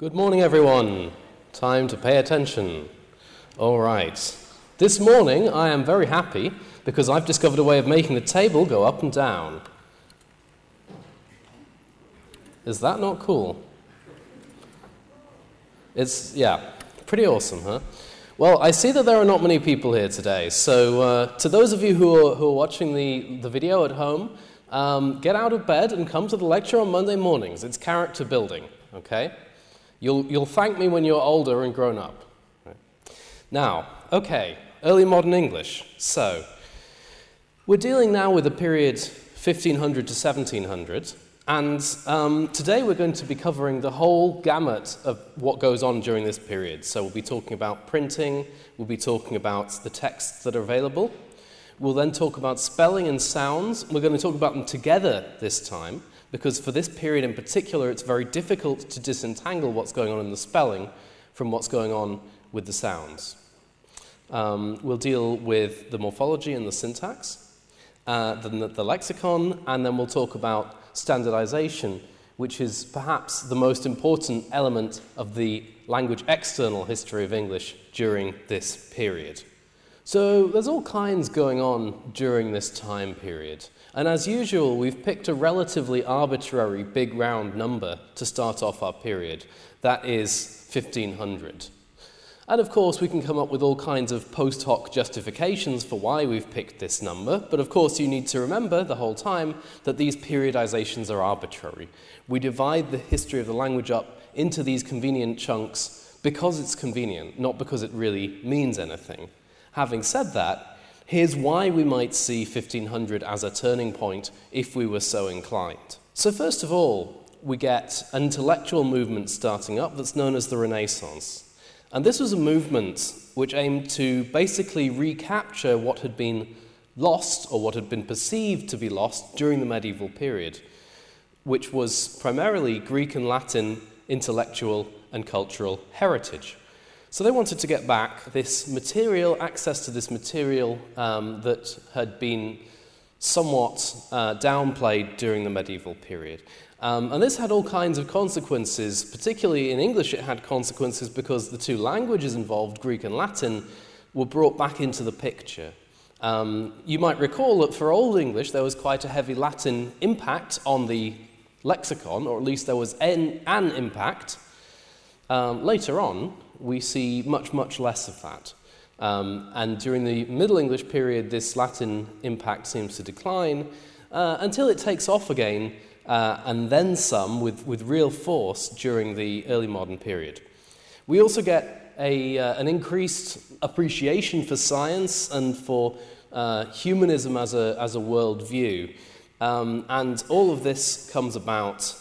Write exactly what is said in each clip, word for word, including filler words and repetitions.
Good morning, everyone. Time to pay attention. All right. This morning, I am very happy because I've discovered a way of making the table go up and down. Is that not cool? It's, yeah, pretty awesome, huh? Well, I see that there are not many people here today, so uh, to those of you who are, who are watching the, the video at home, um, get out of bed and come to the lecture on Monday mornings. It's character building, okay? You'll, you'll thank me when you're older and grown up. Right. Now, okay, early modern English. So, we're dealing now with the period fifteen hundred to seventeen hundred, and um, today we're going to be covering the whole gamut of what goes on during this period. So we'll be talking about printing, we'll be talking about the texts that are available, we'll then talk about spelling and sounds. We're going to talk about them together this time, because for this period in particular, it's very difficult to disentangle what's going on in the spelling from what's going on with the sounds. Um, we'll deal with the morphology and the syntax, uh, then the, the lexicon, and then we'll talk about standardization, which is perhaps the most important element of the language external history of English during this period. So there's all kinds going on during this time period. And as usual, we've picked a relatively arbitrary big round number to start off our period. That is fifteen hundred. And of course, we can come up with all kinds of post hoc justifications for why we've picked this number. But of course, you need to remember the whole time that these periodizations are arbitrary. We divide the history of the language up into these convenient chunks because it's convenient, not because it really means anything. Having said that, here's why we might see fifteen hundred as a turning point if we were so inclined. So first of all, we get an intellectual movement starting up that's known as the Renaissance. And this was a movement which aimed to basically recapture what had been lost or what had been perceived to be lost during the medieval period, which was primarily Greek and Latin intellectual and cultural heritage. So they wanted to get back this material, access to this material um, that had been somewhat uh, downplayed during the medieval period. Um, and this had all kinds of consequences. Particularly in English, it had consequences because the two languages involved, Greek and Latin, were brought back into the picture. Um, you might recall that for Old English, there was quite a heavy Latin impact on the lexicon, or at least there was an, an impact. Um, later on, we see much, much less of that. Um, and during the Middle English period, this Latin impact seems to decline uh, until it takes off again, uh, and then some with, with real force during the early modern period. We also get a, uh, an increased appreciation for science and for uh, humanism as a, as a worldview. Um, and all of this comes about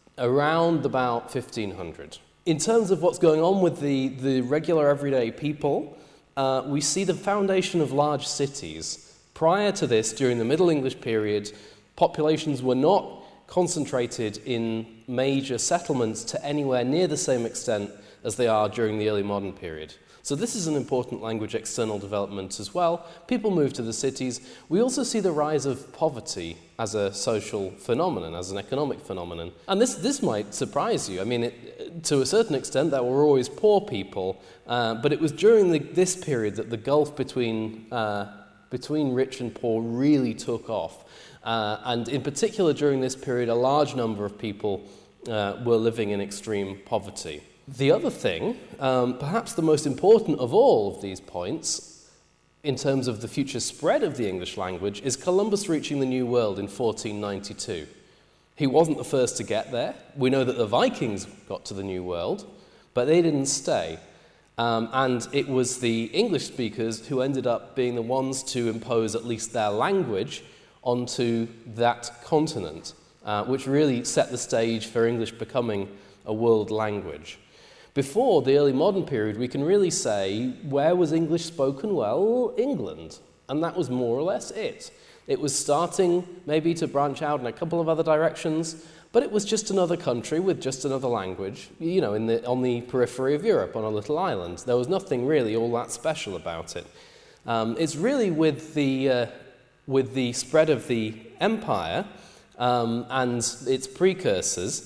around about fifteen hundred. In terms of what's going on with the, the regular everyday people, uh, we see the foundation of large cities. Prior to this, during the Middle English period, populations were not concentrated in major settlements to anywhere near the same extent as they are during the early modern period. So this is an important language external development as well. People move to the cities. We also see the rise of poverty as a social phenomenon, as an economic phenomenon. And this, this might surprise you. I mean, it, to a certain extent, there were always poor people, uh, but it was during the, this period that the gulf between, uh, between rich and poor really took off. Uh, and in particular, during this period, a large number of people uh, were living in extreme poverty. The other thing, um, perhaps the most important of all of these points, in terms of the future spread of the English language, is Columbus reaching the New World in fourteen ninety-two. He wasn't the first to get there. We know that the Vikings got to the New World, but they didn't stay. Um, and it was the English speakers who ended up being the ones to impose at least their language onto that continent, uh, which really set the stage for English becoming a world language. Before the early modern period, we can really say, where was English spoken? Well, England. And that was more or less it. It was starting maybe to branch out in a couple of other directions, but it was just another country with just another language, you know, in the, on the periphery of Europe, on a little island. There was nothing really all that special about it. Um, it's really with the, uh, with the spread of the empire um, and its precursors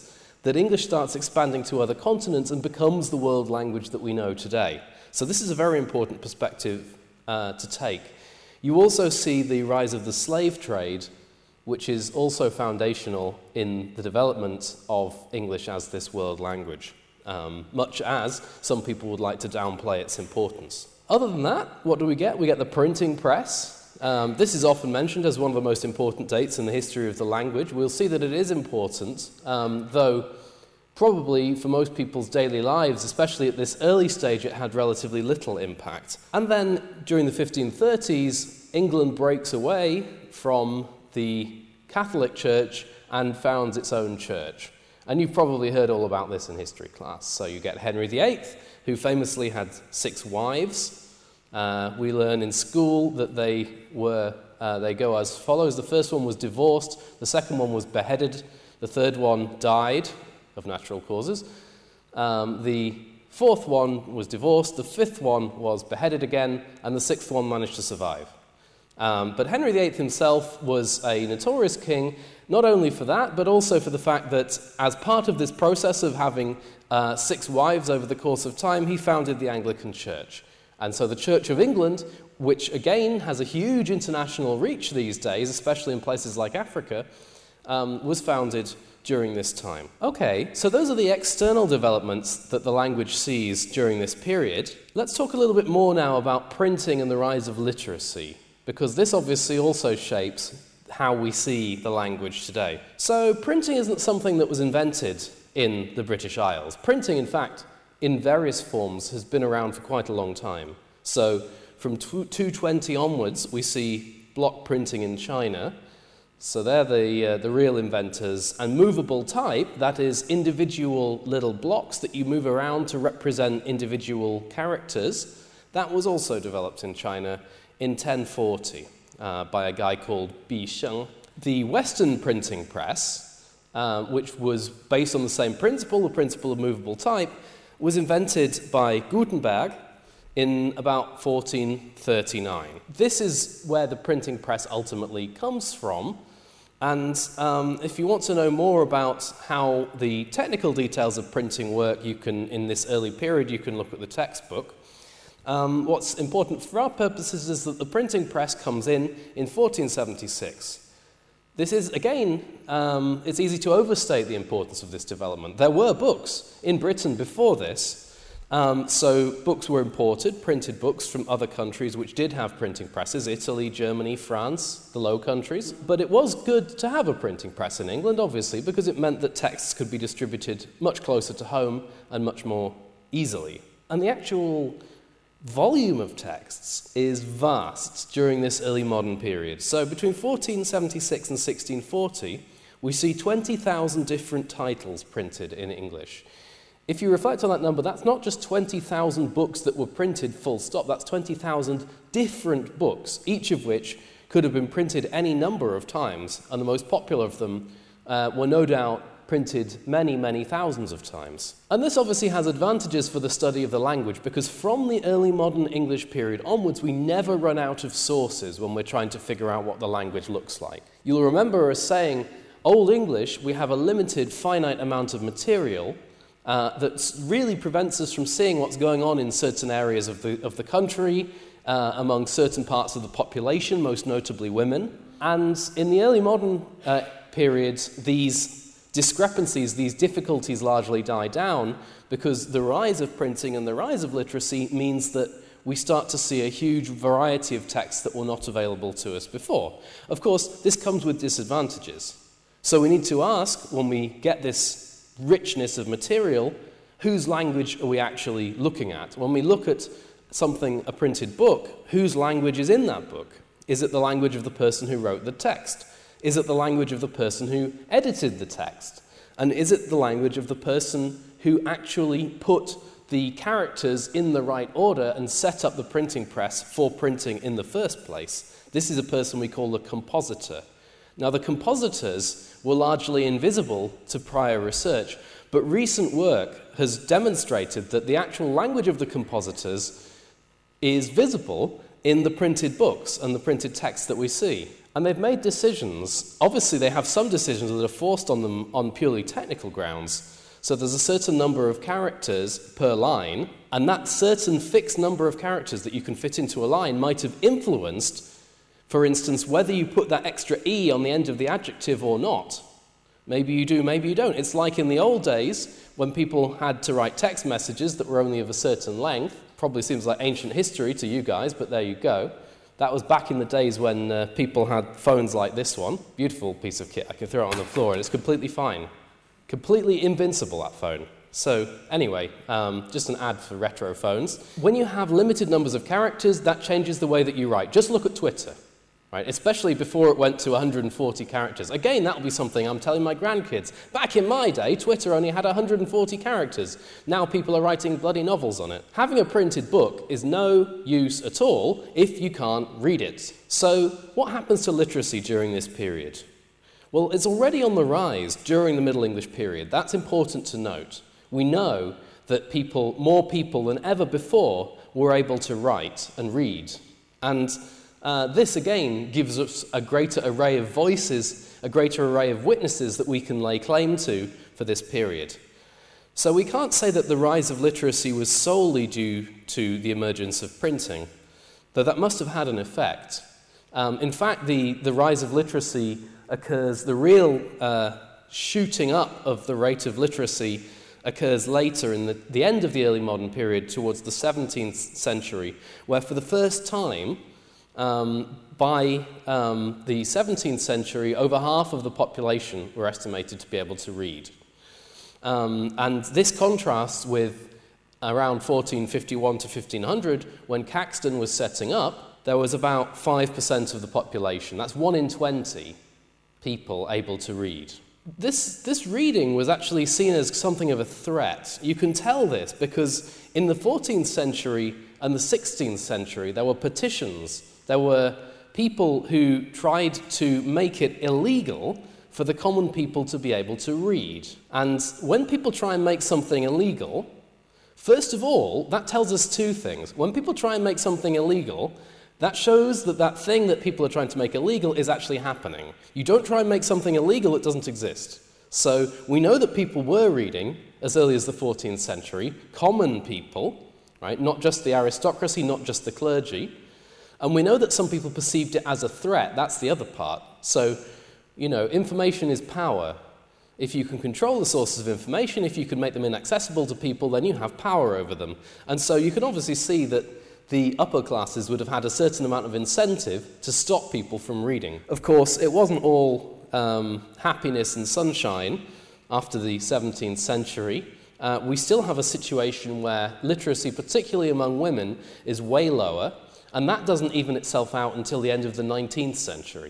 that English starts expanding to other continents and becomes the world language that we know today. So this is a very important perspective uh, to take. You also see the rise of the slave trade, which is also foundational in the development of English as this world language, um, much as some people would like to downplay its importance. Other than that, what do we get? We get the printing press. Um, this is often mentioned as one of the most important dates in the history of the language. We'll see that it is important, um, though probably for most people's daily lives, especially at this early stage, it had relatively little impact. And then during the fifteen thirties, England breaks away from the Catholic Church and founds its own church. And you've probably heard all about this in history class. So you get Henry the Eighth, who famously had six wives. Uh, we learn in school that they were uh, they go as follows. The first one was divorced, the second one was beheaded, the third one died of natural causes, um, the fourth one was divorced, the fifth one was beheaded again, and the sixth one managed to survive. Um, but Henry the Eighth himself was a notorious king, not only for that, but also for the fact that as part of this process of having uh, six wives over the course of time, he founded the Anglican Church. And so the Church of England, which again has a huge international reach these days, especially in places like Africa, um, was founded during this time. Okay, so those are the external developments that the language sees during this period. Let's talk a little bit more now about printing and the rise of literacy, because this obviously also shapes how we see the language today. So printing isn't something that was invented in the British Isles. Printing, in fact, in various forms, has been around for quite a long time. So from two twenty onwards, we see block printing in China. So they're the, uh, the real inventors. And movable type, that is individual little blocks that you move around to represent individual characters, that was also developed in China in ten forty uh, by a guy called Bi Sheng. The Western printing press, uh, which was based on the same principle, the principle of movable type, was invented by Gutenberg in about fourteen thirty-nine. This is where the printing press ultimately comes from, and um, if you want to know more about how the technical details of printing work, you can, in this early period, you can look at the textbook. Um, what's important for our purposes is that the printing press comes in in fourteen seventy-six. This is, again, um, it's easy to overstate the importance of this development. There were books in Britain before this, um, so books were imported, printed books from other countries which did have printing presses, Italy, Germany, France, the Low Countries. But it was good to have a printing press in England, obviously, because it meant that texts could be distributed much closer to home and much more easily. And the actual volume of texts is vast during this early modern period. So between fourteen seventy-six and sixteen forty, we see twenty thousand different titles printed in English. If you reflect on that number, that's not just twenty thousand books that were printed full stop, that's twenty thousand different books, each of which could have been printed any number of times, and the most popular of them uh, were no doubt printed many, many thousands of times. And this obviously has advantages for the study of the language, because from the early modern English period onwards, we never run out of sources when we're trying to figure out what the language looks like. You'll remember us saying, Old English, we have a limited, finite amount of material uh, that really prevents us from seeing what's going on in certain areas of the, of the country, uh, among certain parts of the population, most notably women. And in the early modern uh, periods, these discrepancies, these difficulties largely die down, because the rise of printing and the rise of literacy means that we start to see a huge variety of texts that were not available to us before. Of course, this comes with disadvantages. So we need to ask, when we get this richness of material, whose language are we actually looking at? When we look at something, a printed book, whose language is in that book? Is it the language of the person who wrote the text? Is it the language of the person who edited the text? And is it the language of the person who actually put the characters in the right order and set up the printing press for printing in the first place? This is a person we call the compositor. Now, the compositors were largely invisible to prior research, but recent work has demonstrated that the actual language of the compositors is visible in the printed books and the printed texts that we see. And they've made decisions. Obviously, they have some decisions that are forced on them on purely technical grounds, So there's a certain number of characters per line, and that certain fixed number of characters that you can fit into a line might have influenced, for instance, whether you put that extra E on the end of the adjective or not. Maybe you do, maybe you don't. It's like in the old days when people had to write text messages that were only of a certain length. Probably seems like ancient history to you guys, but there you go. That was back in the days when uh, people had phones like this one. Beautiful piece of kit. I can throw it on the floor and it's completely fine. Completely invincible, that phone. So anyway, um, just an ad for retro phones. When you have limited numbers of characters, that changes the way that you write. Just look at Twitter. Right, especially before it went to one hundred forty characters. Again, that'll be something I'm telling my grandkids. Back in my day, Twitter only had one hundred forty characters. Now people are writing bloody novels on it. Having a printed book is no use at all if you can't read it. So what happens to literacy during this period? Well, it's already on the rise during the Middle English period. That's important to note. We know that people, more people than ever before were able to write and read. And Uh, this, again, gives us a greater array of voices, a greater array of witnesses that we can lay claim to for this period. So we can't say that the rise of literacy was solely due to the emergence of printing, though that must have had an effect. Um, in fact, the, the rise of literacy occurs, the real uh, shooting up of the rate of literacy occurs later in the, the end of the early modern period, towards the seventeenth century, where for the first time, Um, by um, the seventeenth century, over half of the population were estimated to be able to read. Um, and this contrasts with around fourteen fifty-one to fifteen hundred, when Caxton was setting up, there was about five percent of the population. That's one in twenty people able to read. This, this reading was actually seen as something of a threat. You can tell this because in the fourteenth century and the sixteenth century, there were petitions. There were people who tried to make it illegal for the common people to be able to read. And when people try and make something illegal, first of all, that tells us two things. When people try and make something illegal, that shows that that thing that people are trying to make illegal is actually happening. You don't try and make something illegal, it doesn't exist. So we know that people were reading as early as the fourteenth century, common people, right? Not just the aristocracy, not just the clergy. And we know that some people perceived it as a threat. That's the other part. So, you know, information is power. If you can control the sources of information, if you can make them inaccessible to people, then you have power over them. And so you can obviously see that the upper classes would have had a certain amount of incentive to stop people from reading. Of course, it wasn't all um, happiness and sunshine after the seventeenth century. Uh, we still have a situation where literacy, particularly among women, is way lower. And that doesn't even itself out until the end of the nineteenth century.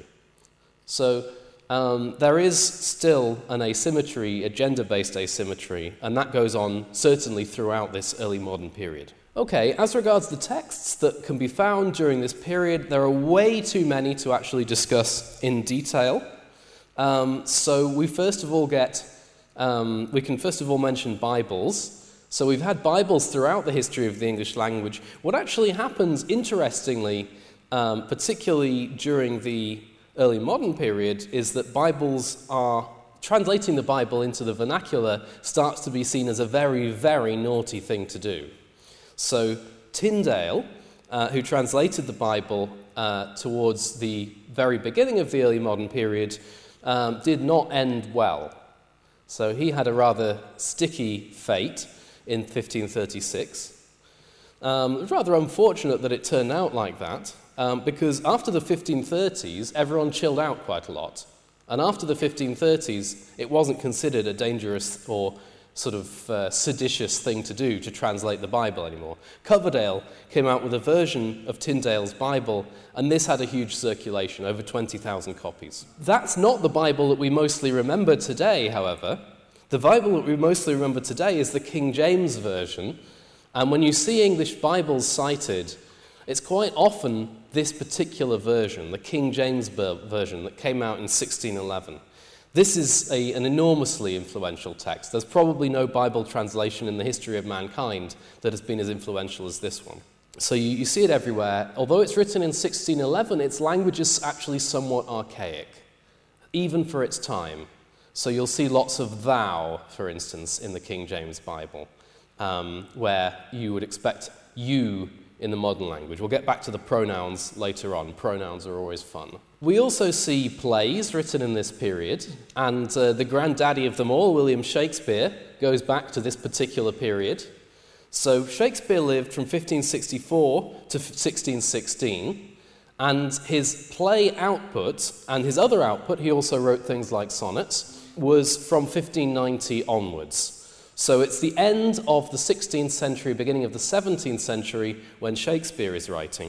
So um, there is still an asymmetry, a gender-based asymmetry, and that goes on certainly throughout this early modern period. Okay, as regards the texts that can be found during this period, there are way too many to actually discuss in detail. Um, so we first of all get, um, we can first of all mention Bibles. So we've had Bibles throughout the history of the English language. What actually happens, interestingly, um, particularly during the early modern period, is that Bibles are, translating the Bible into the vernacular starts to be seen as a very, very naughty thing to do. So Tyndale, uh, who translated the Bible uh, towards the very beginning of the early modern period, um, did not end well. So he had a rather sticky fate in fifteen thirty-six. Um, it was rather unfortunate that it turned out like that, um, because after the fifteen thirties, everyone chilled out quite a lot. And after the fifteen thirties, it wasn't considered a dangerous or sort of uh, seditious thing to do to translate the Bible anymore. Coverdale came out with a version of Tyndale's Bible, and this had a huge circulation, over twenty thousand copies. That's not the Bible that we mostly remember today, however. The Bible that we mostly remember today is the King James Version, and when you see English Bibles cited, it's quite often this particular version, the King James Version that came out in sixteen eleven. This is a, an enormously influential text. There's probably no Bible translation in the history of mankind that has been as influential as this one. So you, you see it everywhere. Although it's written in sixteen eleven, its language is actually somewhat archaic, even for its time. So you'll see lots of thou, for instance, in the King James Bible, um, where you would expect you in the modern language. We'll get back to the pronouns later on. Pronouns are always fun. We also see plays written in this period, and uh, the granddaddy of them all, William Shakespeare, goes back to this particular period. So Shakespeare lived from fifteen sixty-four to sixteen sixteen, and his play output and his other output, he also wrote things like sonnets, was from fifteen ninety onwards. So it's the end of the sixteenth century, beginning of the seventeenth century, when Shakespeare is writing.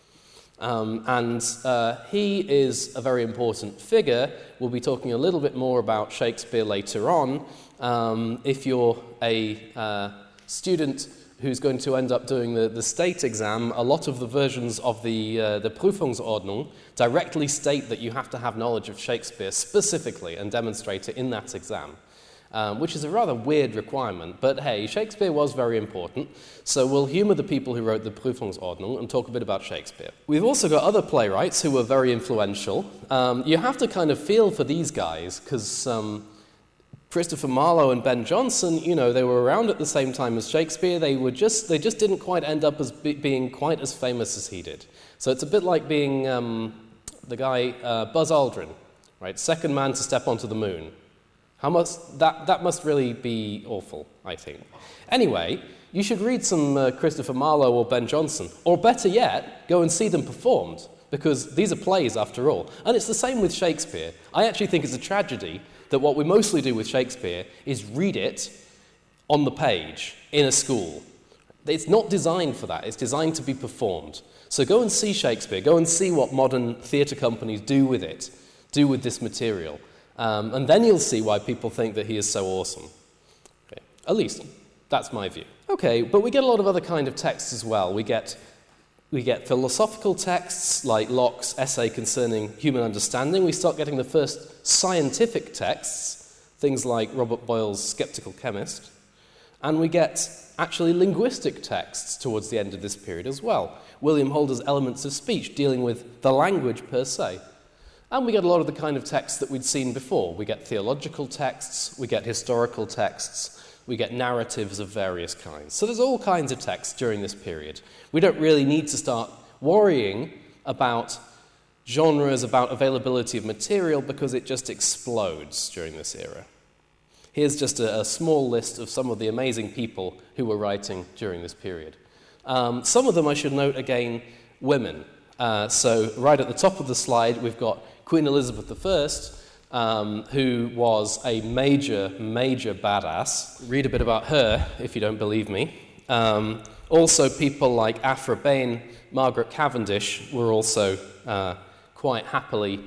Um, and uh, he is a very important figure. We'll be talking a little bit more about Shakespeare later on. Um, if you're a uh, student who's going to end up doing the, the state exam, a lot of the versions of the, uh, the Prüfungsordnung directly state that you have to have knowledge of Shakespeare specifically and demonstrate it in that exam. Um, which is a rather weird requirement, but hey, Shakespeare was very important, so we'll humour the people who wrote the Prüfungsordnung and talk a bit about Shakespeare. We've also got other playwrights who were very influential. Um, you have to kind of feel for these guys, because um, Christopher Marlowe and Ben Jonson, you know, they were around at the same time as Shakespeare. They were just, they just didn't quite end up as be- being quite as famous as he did. So it's a bit like being um, the guy uh, Buzz Aldrin, right? Second man to step onto the moon. How much, that, that must really be awful, I think. Anyway, you should read some uh, Christopher Marlowe or Ben Jonson, or better yet, go and see them performed, because these are plays after all. And it's the same with Shakespeare. I actually think it's a tragedy that what we mostly do with Shakespeare is read it on the page in a school. It's not designed for that. It's designed to be performed. So go and see Shakespeare. Go and see what modern theatre companies do with it, do with this material. Um, and then you'll see why people think that he is so awesome. Okay. At least, that's my view. Okay, but we get a lot of other kind of texts as well. We get, we get philosophical texts like Locke's essay concerning human understanding. We start getting the first scientific texts, things like Robert Boyle's Skeptical Chemist. And we get actually linguistic texts towards the end of this period as well. William Holder's Elements of Speech, dealing with the language per se. And we get a lot of the kind of texts that we'd seen before. We get theological texts, we get historical texts, we get narratives of various kinds. So there's all kinds of texts during this period. We don't really need to start worrying about genres, about availability of material, because it just explodes during this era. Here's just a, a small list of some of the amazing people who were writing during this period. Um, some of them, I should note again, women. Uh, so right at the top of the slide, we've got Queen Elizabeth the First, um, who was a major, major badass. Read a bit about her, if you don't believe me. Um, also, people like Aphra Behn, Margaret Cavendish were also uh, quite happily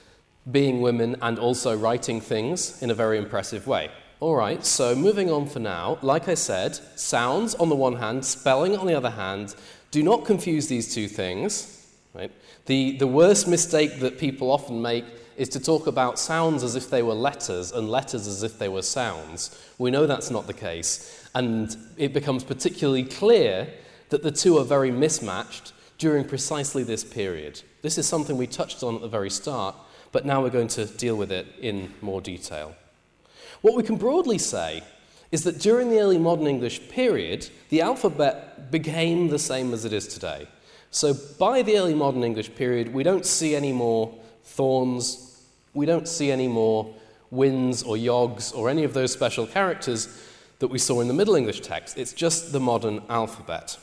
being women and also writing things in a very impressive way. All right, so moving on for now. Like I said, sounds on the one hand, spelling on the other hand. Do not confuse these two things. Right? The, the worst mistake that people often make is to talk about sounds as if they were letters and letters as if they were sounds. We know that's not the case, and it becomes particularly clear that the two are very mismatched during precisely this period. This is something we touched on at the very start, but now we're going to deal with it in more detail. What we can broadly say is that during the early modern English period, the alphabet became the same as it is today. So by the early modern English period, we don't see any more thorns, we don't see any more wins or yogs or any of those special characters that we saw in the Middle English text. It's just the modern alphabet.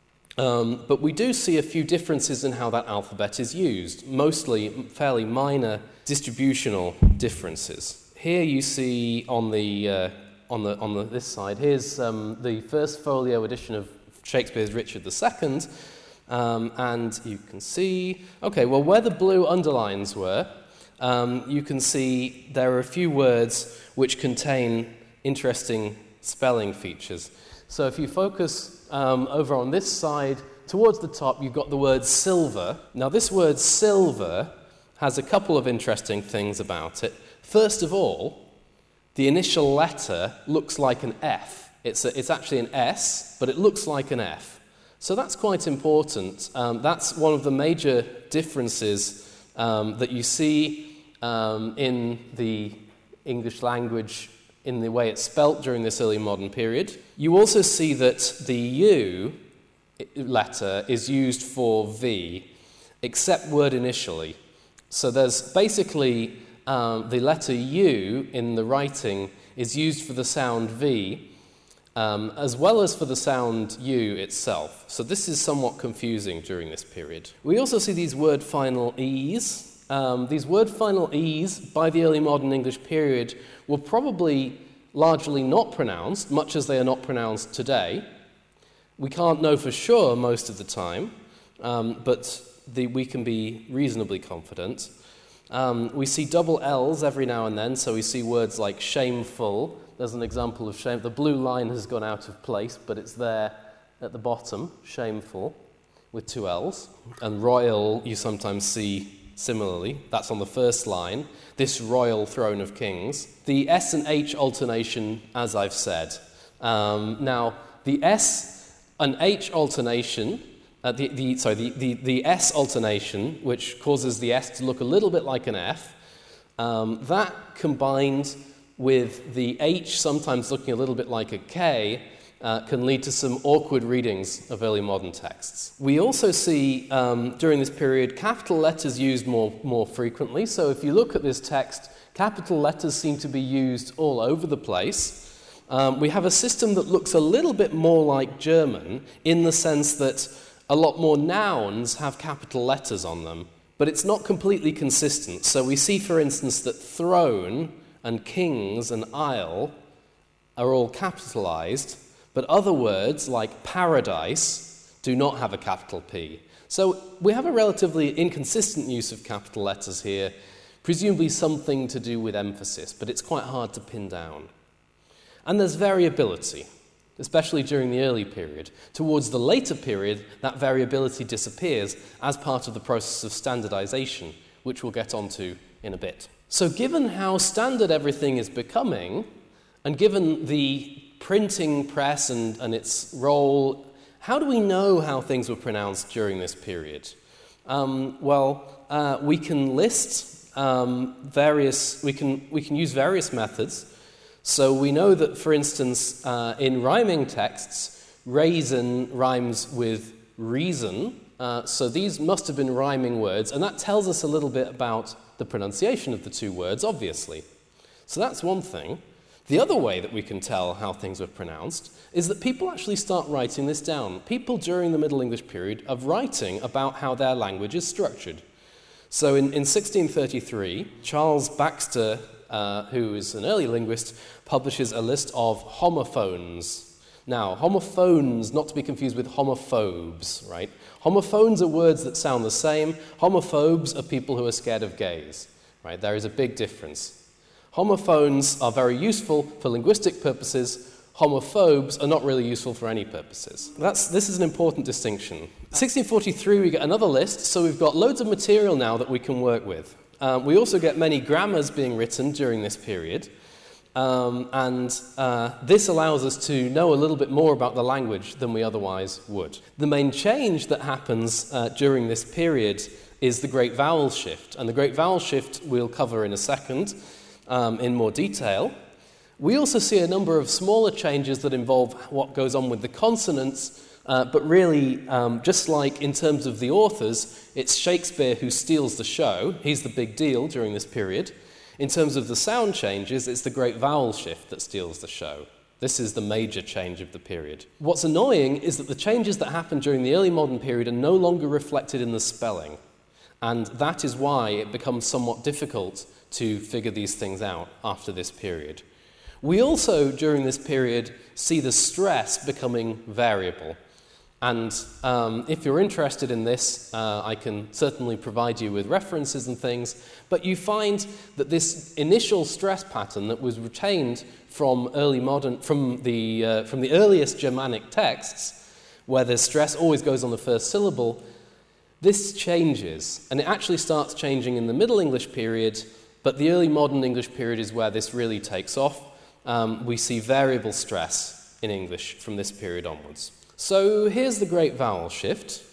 Um, but we do see a few differences in how that alphabet is used, mostly fairly minor distributional differences. Here you see on the uh, on the on the, this side, here's um, the first folio edition of Shakespeare's Richard the Second. Um, and you can see, okay, well, where the blue underlines were, um, you can see there are a few words which contain interesting spelling features. So if you focus um, over on this side, towards the top, you've got the word silver. Now, this word silver has a couple of interesting things about it. First of all, the initial letter looks like an F. It's, a, it's actually an S, but it looks like an F. So that's quite important. Um, that's one of the major differences um, that you see um, in the English language in the way it's spelt during this early modern period. You also see that the U letter is used for V, except word initially. So there's basically um, the letter U in the writing is used for the sound V, um, as well as for the sound U itself. So this is somewhat confusing during this period. We also see these word final E's. Um, these word final E's by the early modern English period were probably largely not pronounced, much as they are not pronounced today. We can't know for sure most of the time, um, but the, we can be reasonably confident. Um, we see double L's every now and then, so we see words like shameful. There's an example of shame. The blue line has gone out of place, but it's there at the bottom, shameful, with two L's. And royal, you sometimes see similarly. That's on the first line, this royal throne of kings. The S and H alternation, as I've said. Um, now, the S and H alternation, uh, the, the, sorry, the, the, the S alternation, which causes the S to look a little bit like an F, um, that combined with the H sometimes looking a little bit like a K, uh, can lead to some awkward readings of early modern texts. We also see, um, during this period, capital letters used more, more frequently. So if you look at this text, capital letters seem to be used all over the place. Um, we have a system that looks a little bit more like German in the sense that a lot more nouns have capital letters on them, but it's not completely consistent. So we see, for instance, that throne and kings and isle are all capitalized, but other words like paradise do not have a capital P. So we have a relatively inconsistent use of capital letters here, presumably something to do with emphasis, but it's quite hard to pin down. And there's variability, especially during the early period. Towards the later period, that variability disappears as part of the process of standardization, which we'll get onto in a bit. So given how standard everything is becoming, and given the printing press and, and its role, how do we know how things were pronounced during this period? Um, well, uh, we can list um, various, we can, we can use various methods. So we know that, for instance, uh, in rhyming texts, raisin rhymes with reason. Uh, so these must have been rhyming words, and that tells us a little bit about the pronunciation of the two words, obviously. So that's one thing. The other way that we can tell how things were pronounced is that people actually start writing this down. People during the Middle English period are writing about how their language is structured. So in, in sixteen thirty-three, Charles Baxter, uh, who is an early linguist, publishes a list of homophones. Now, homophones, not to be confused with homophobes, right? Homophones are words that sound the same. Homophobes are people who are scared of gays, right? There is a big difference. Homophones are very useful for linguistic purposes. Homophobes are not really useful for any purposes. That's, this is an important distinction. sixteen forty-three, we get another list, so we've got loads of material now that we can work with. Um, we also get many grammars being written during this period, um, and uh, this allows us to know a little bit more about the language than we otherwise would. The main change that happens uh, during this period is the Great Vowel Shift, and the Great Vowel Shift we'll cover in a second. Um, in more detail. We also see a number of smaller changes that involve what goes on with the consonants, uh, but really, um, just like in terms of the authors, it's Shakespeare who steals the show. He's the big deal during this period. In terms of the sound changes, it's the Great Vowel Shift that steals the show. This is the major change of the period. What's annoying is that the changes that happen during the early modern period are no longer reflected in the spelling, and that is why it becomes somewhat difficult to figure these things out after this period. We also, during this period, see the stress becoming variable. And um, if you're interested in this, uh, I can certainly provide you with references and things, but you find that this initial stress pattern that was retained from early modern, from the, uh, from the earliest Germanic texts, where the stress always goes on the first syllable, this changes, and it actually starts changing in the Middle English period. But the early modern English period is where this really takes off. Um, we see variable stress in English from this period onwards. So here's the Great Vowel Shift.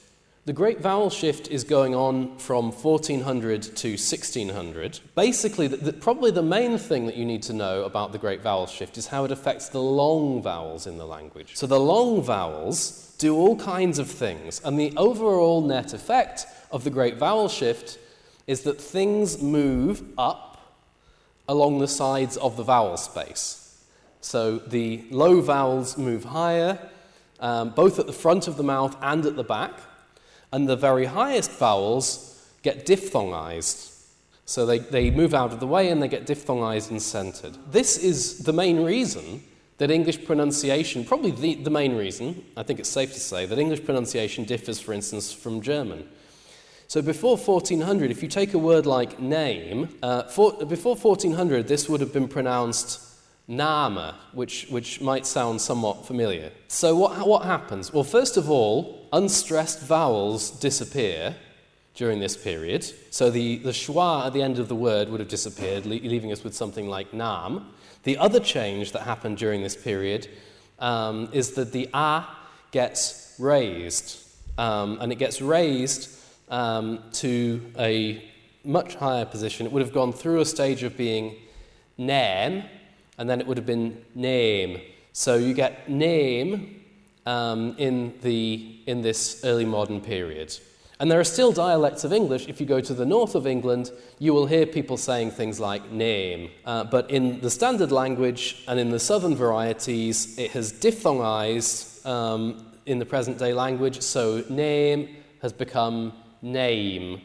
The Great Vowel Shift is going on from fourteen hundred to sixteen hundred. Basically, the, the, probably the main thing that you need to know about the Great Vowel Shift is how it affects the long vowels in the language. So the long vowels do all kinds of things, and the overall net effect of the Great Vowel Shift is that things move up along the sides of the vowel space. So the low vowels move higher, um, both at the front of the mouth and at the back, and the very highest vowels get diphthongized. So they, they move out of the way and they get diphthongized and centered. This is the main reason that English pronunciation, probably the, the main reason, I think it's safe to say, that English pronunciation differs, for instance, from German. So before fourteen hundred, if you take a word like name, uh, for, before fourteen hundred, this would have been pronounced Name, which, which might sound somewhat familiar. So what, what happens? Well, first of all, unstressed vowels disappear during this period. So the, the schwa at the end of the word would have disappeared, le- leaving us with something like Nam. The other change that happened during this period um, is that the A gets raised. Um, and it gets raised um, to a much higher position. It would have gone through a stage of being name, and then it would have been name. So you get name um, in the in this early modern period. And there are still dialects of English. If you go to the north of England, you will hear people saying things like name. Uh, but in the standard language and in the southern varieties, it has diphthongized um, in the present-day language. So name has become name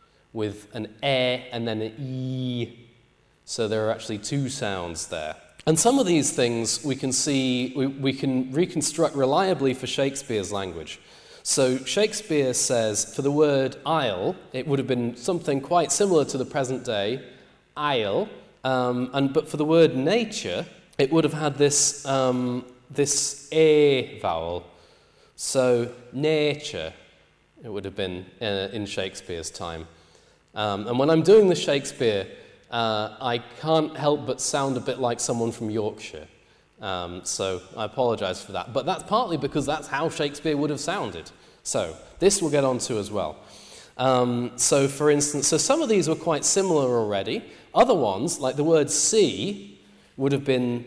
with an e and then an e. So there are actually two sounds there. And some of these things we can see, we, we can reconstruct reliably for Shakespeare's language. So Shakespeare says for the word isle, it would have been something quite similar to the present day, isle, um, and but for the word nature, it would have had this, um, this a vowel. So nature, it would have been uh, in Shakespeare's time. Um, and when I'm doing the Shakespeare, Uh, I can't help but sound a bit like someone from Yorkshire. Um, so I apologize for that. But that's partly because that's how Shakespeare would have sounded. So this we'll get onto as well. Um, so for instance, so some of these were quite similar already. Other ones, like the word sea, would have been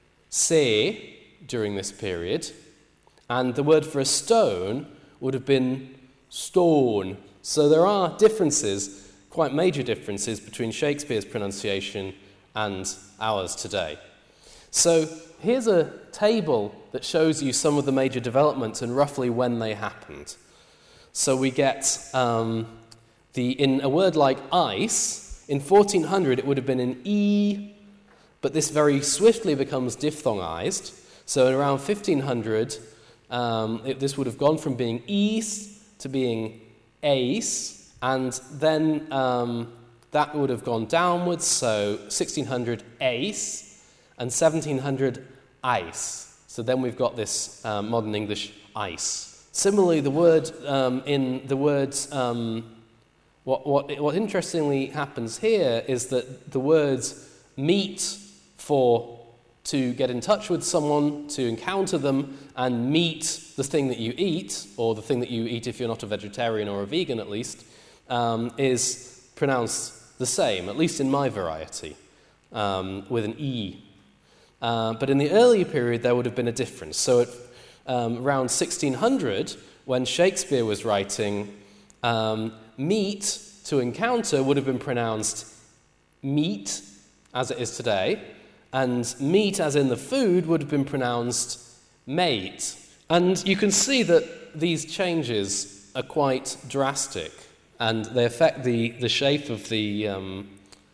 say during this period. And the word for a stone would have been stone. So there are differences, quite major differences between Shakespeare's pronunciation and ours today. So here's a table that shows you some of the major developments and roughly when they happened. So we get um, the in a word like ice, in fourteen hundred it would have been an e, but this very swiftly becomes diphthongized. So in around fifteen hundred, um, it, this would have gone from being ease to being ace. And then um, that would have gone downwards, so sixteen hundred ace and seventeen hundred ice. So then we've got this um, modern English ice. Similarly, the word um, in the words, um, what, what, what interestingly happens here is that the words meet for to get in touch with someone, to encounter them, and meet the thing that you eat, or the thing that you eat if you're not a vegetarian or a vegan at least, Um, is pronounced the same, at least in my variety, um, with an E. Uh, but in the earlier period, there would have been a difference. So at um, around sixteen hundred, when Shakespeare was writing, um, meet, to encounter, would have been pronounced meat, as it is today, and meat, as in the food, would have been pronounced mate. And you can see that these changes are quite drastic. And they affect the, the shape of the um,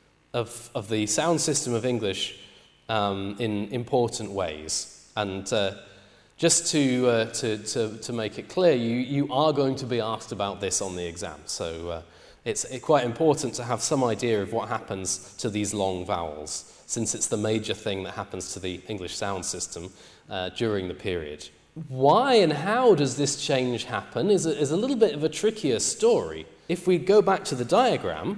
of of the sound system of English um, in important ways. And uh, just to, uh, to to to make it clear, you you are going to be asked about this on the exam. So uh, it's quite important to have some idea of what happens to these long vowels, since it's the major thing that happens to the English sound system uh, during the period. Why and how does this change happen is a, is a little bit of a trickier story. If we go back to the diagram,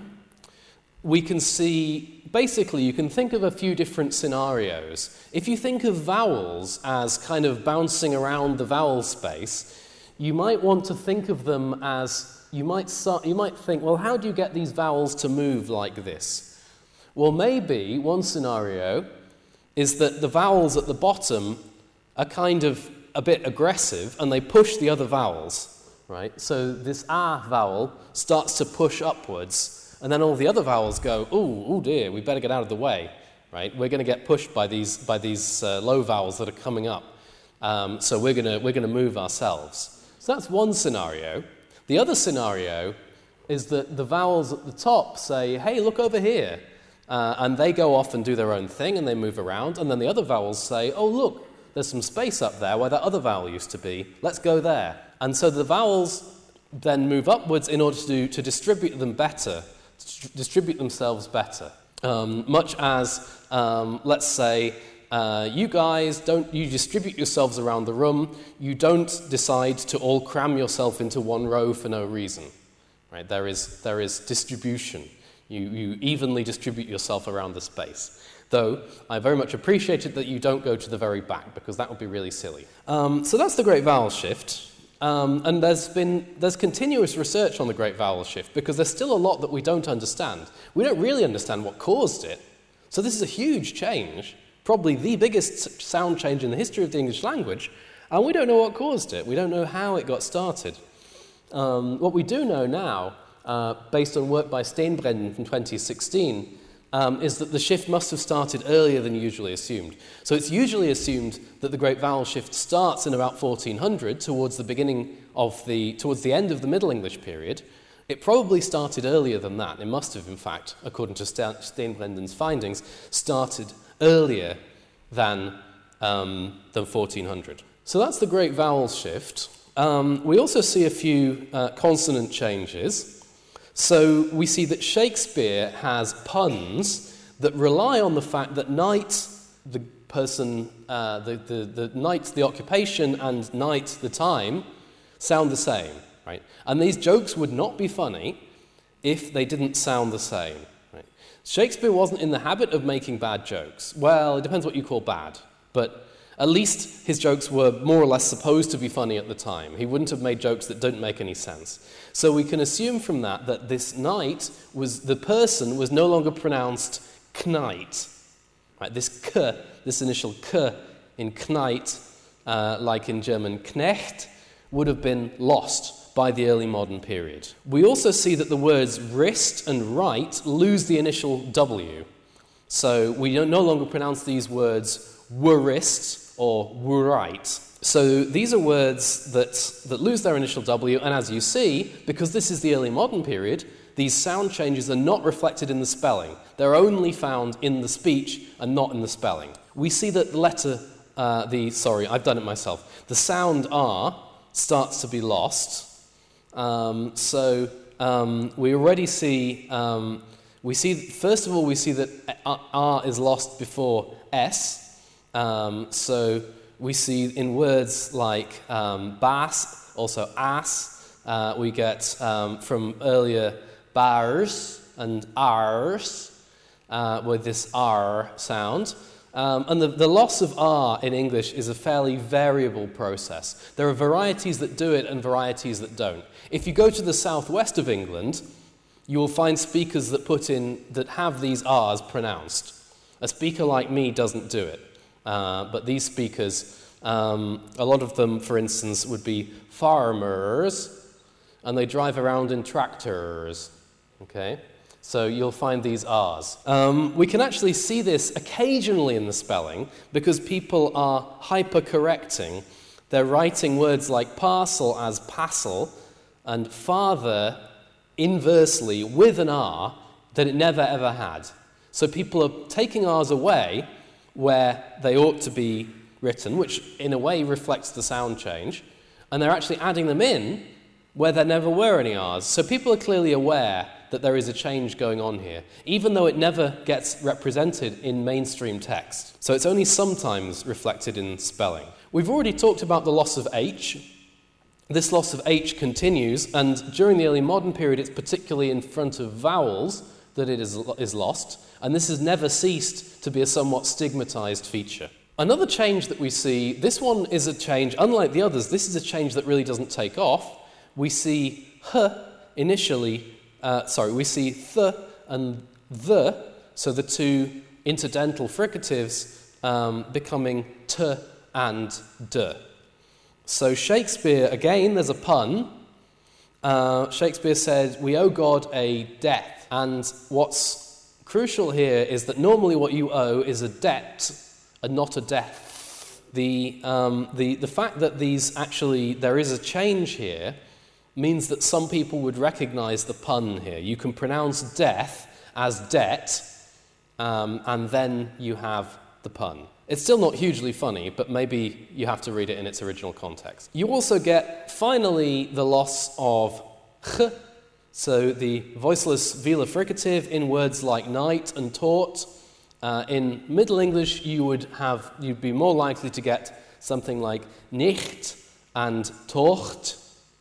we can see, basically, you can think of a few different scenarios. If you think of vowels as kind of bouncing around the vowel space, you might want to think of them as, you might, start, you might think, well, how do you get these vowels to move like this? Well, maybe one scenario is that the vowels at the bottom are kind of a bit aggressive and they push the other vowels, right? So this ah vowel starts to push upwards, and then all the other vowels go, ooh, oh dear, we better get out of the way, right? We're going to get pushed by these by these uh, low vowels that are coming up, um, so we're going to we're going to move ourselves. So that's one scenario. The other scenario is that the vowels at the top say, hey, look over here, uh, and they go off and do their own thing and they move around, and then the other vowels say, oh, look, there's some space up there where that other vowel used to be. Let's go there. And so the vowels then move upwards in order to, to distribute them better, to distribute themselves better. Um, much as, um, let's say, uh, you guys don't, you distribute yourselves around the room. You don't decide to all cram yourself into one row for no reason. Right? There is, there is distribution. You, you evenly distribute yourself around the space. Though I very much appreciated that you don't go to the very back, because that would be really silly. Um, so that's the Great Vowel Shift. Um, and there's been there's continuous research on the Great Vowel Shift, because there's still a lot that we don't understand. We don't really understand what caused it. So this is a huge change, probably the biggest sound change in the history of the English language, and we don't know what caused it. We don't know how it got started. Um, what we do know now, uh, based on work by Steenbrendan from twenty sixteen, Um, is that the shift must have started earlier than usually assumed. So it's usually assumed that the Great Vowel Shift starts in about fourteen hundred, towards the beginning of the, towards the end of the Middle English period. It probably started earlier than that. It must have, in fact, according to Steenbrendan's findings, started earlier than, um, than fourteen hundred. So that's the Great Vowel Shift. Um, we also see a few uh, consonant changes. So we see that Shakespeare has puns that rely on the fact that knight, the person, uh, the, the, the knight, the occupation, and night, the time, sound the same, right? And these jokes would not be funny if they didn't sound the same, right? Shakespeare wasn't in the habit of making bad jokes. Well, it depends what you call bad, but at least his jokes were more or less supposed to be funny at the time. He wouldn't have made jokes that don't make any sense. So we can assume from that that this knight was, the person was no longer pronounced knight. Right? This k, this initial k in knight, uh, like in German knecht, would have been lost by the early modern period. We also see that the words wrist and right lose the initial W. So we don't no longer pronounce these words wrist or write. So these are words that, that lose their initial W, and as you see, because this is the early modern period, these sound changes are not reflected in the spelling. They're only found in the speech and not in the spelling. We see that the letter, uh, the, sorry, I've done it myself, the sound R starts to be lost. Um, so um, we already see, um, we see, first of all, we see that R is lost before S. Um, so we see in words like um, bass, also ass, uh, we get um, from earlier bars and ars uh, with this R sound. Um, and the, the loss of R in English is a fairly variable process. There are varieties that do it and varieties that don't. If you go to the southwest of England, you will find speakers that put in, that have these R's pronounced. A speaker like me doesn't do it. Uh, but these speakers, um, a lot of them, for instance, would be farmers, and they drive around in tractors, okay? So you'll find these R's. Um, we can actually see this occasionally in the spelling, because people are hyper-correcting. They're writing words like parcel as passel, and father inversely with an R that it never ever had. So people are taking R's away where they ought to be written, which in a way reflects the sound change, and they're actually adding them in where there never were any R's. So people are clearly aware that there is a change going on here, even though it never gets represented in mainstream text. So it's only sometimes reflected in spelling. We've already talked about the loss of H. This loss of H continues, and during the early modern period, it's particularly in front of vowels that it is, is lost, and this has never ceased to be a somewhat stigmatized feature. Another change that we see, this one is a change, unlike the others, this is a change that really doesn't take off. We see h initially, uh, sorry, we see th and the, so the two interdental fricatives um, becoming t and d. So Shakespeare, again, there's a pun. Uh, Shakespeare said, we owe God a debt. And what's crucial here is that normally what you owe is a debt and not a death. The, um, the, the fact that these actually, there is a change here means that some people would recognize the pun here. You can pronounce death as debt, um, and then you have the pun. It's still not hugely funny, but maybe you have to read it in its original context. You also get, finally, the loss of ch, so the voiceless velar fricative in words like night and taut. Uh, in Middle English, you would have, you'd be more likely to get something like nicht and tocht,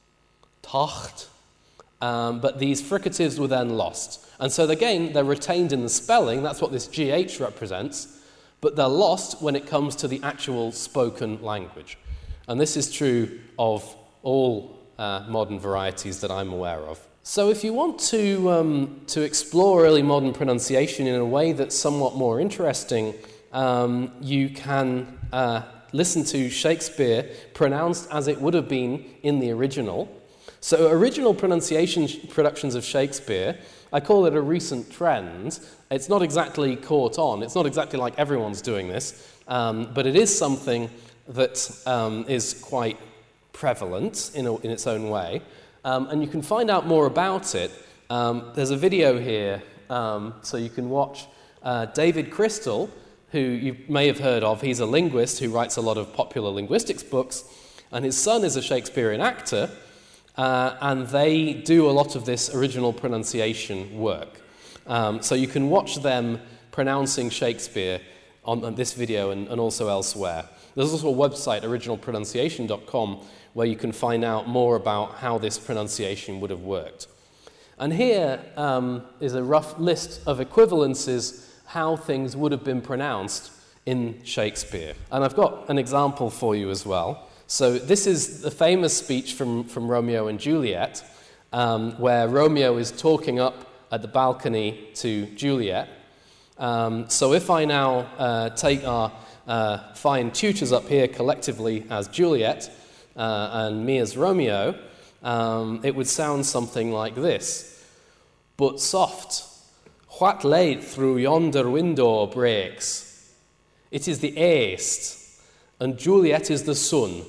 tocht, um, but these fricatives were then lost. And so again, they're retained in the spelling, that's what this G H represents, but they're lost when it comes to the actual spoken language. And this is true of all uh, modern varieties that I'm aware of. So if you want to, um, to explore early modern pronunciation in a way that's somewhat more interesting, um, you can uh, listen to Shakespeare pronounced as it would have been in the original. So original pronunciation productions of Shakespeare, I call it a recent trend. It's not exactly caught on. It's not exactly like everyone's doing this, um, but it is something that um, is quite prevalent in, a, in its own way. Um, and you can find out more about it. Um, there's a video here, um, so you can watch uh, David Crystal, who you may have heard of. He's a linguist who writes a lot of popular linguistics books, and his son is a Shakespearean actor, uh, and they do a lot of this original pronunciation work. Um, so you can watch them pronouncing Shakespeare on, on this video and, and also elsewhere. There's also a website, original pronunciation dot com, where you can find out more about how this pronunciation would have worked. And here um, is a rough list of equivalences, how things would have been pronounced in Shakespeare. And I've got an example for you as well. So this is the famous speech from, from Romeo and Juliet, um, where Romeo is talking up at the balcony to Juliet. Um, so if I now uh, take our uh, fine tutors up here collectively as Juliet, Uh, and me as Romeo, um, it would sound something like this. But soft, what light through yonder window breaks? It is the east, and Juliet is the sun.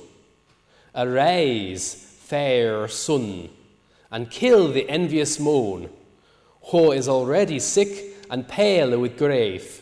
Arise, fair sun, and kill the envious moon, who is already sick and pale with grief.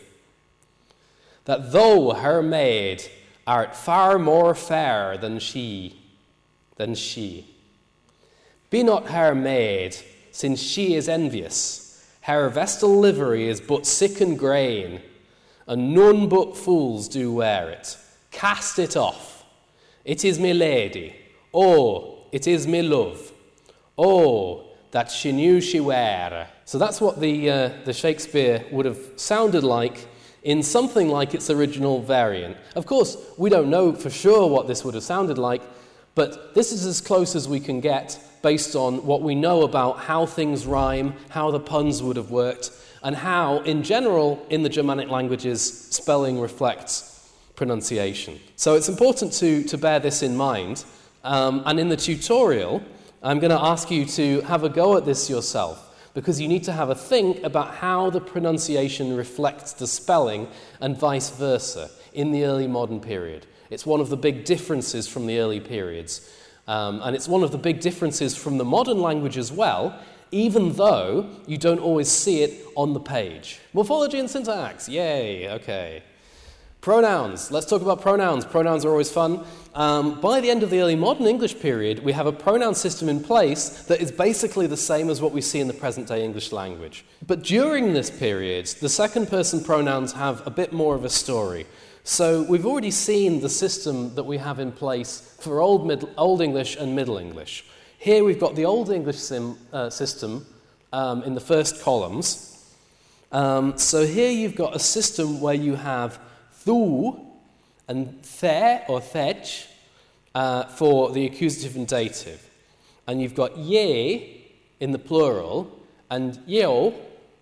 That thou, her maid, art far more fair than she, than she. Be not her maid, since she is envious. Her vestal livery is but sick and grain, and none but fools do wear it. Cast it off. It is me lady. Oh, it is me love. Oh, that she knew she were. So that's what the, uh, the Shakespeare would have sounded like in something like its original variant. Of course, we don't know for sure what this would have sounded like, but this is as close as we can get based on what we know about how things rhyme, how the puns would have worked, and how, in general, in the Germanic languages, spelling reflects pronunciation. So it's important to, to bear this in mind. Um, and in the tutorial, I'm going to ask you to have a go at this yourself, because you need to have a think about how the pronunciation reflects the spelling and vice versa in the early modern period. It's one of the big differences from the early periods. Um, and it's one of the big differences from the modern language as well, even though you don't always see it on the page. Morphology and syntax, yay, okay. Pronouns, let's talk about pronouns. Pronouns are always fun. Um, by the end of the early modern English period, we have a pronoun system in place that is basically the same as what we see in the present-day English language. But during this period, the second-person pronouns have a bit more of a story. So we've already seen the system that we have in place for Old, Middle, Old English and Middle English. Here we've got the Old English sim, uh, system um, in the first columns. Um, so here you've got a system where you have thu, and the or thech uh, for the accusative and dative. And you've got ye in the plural and yeo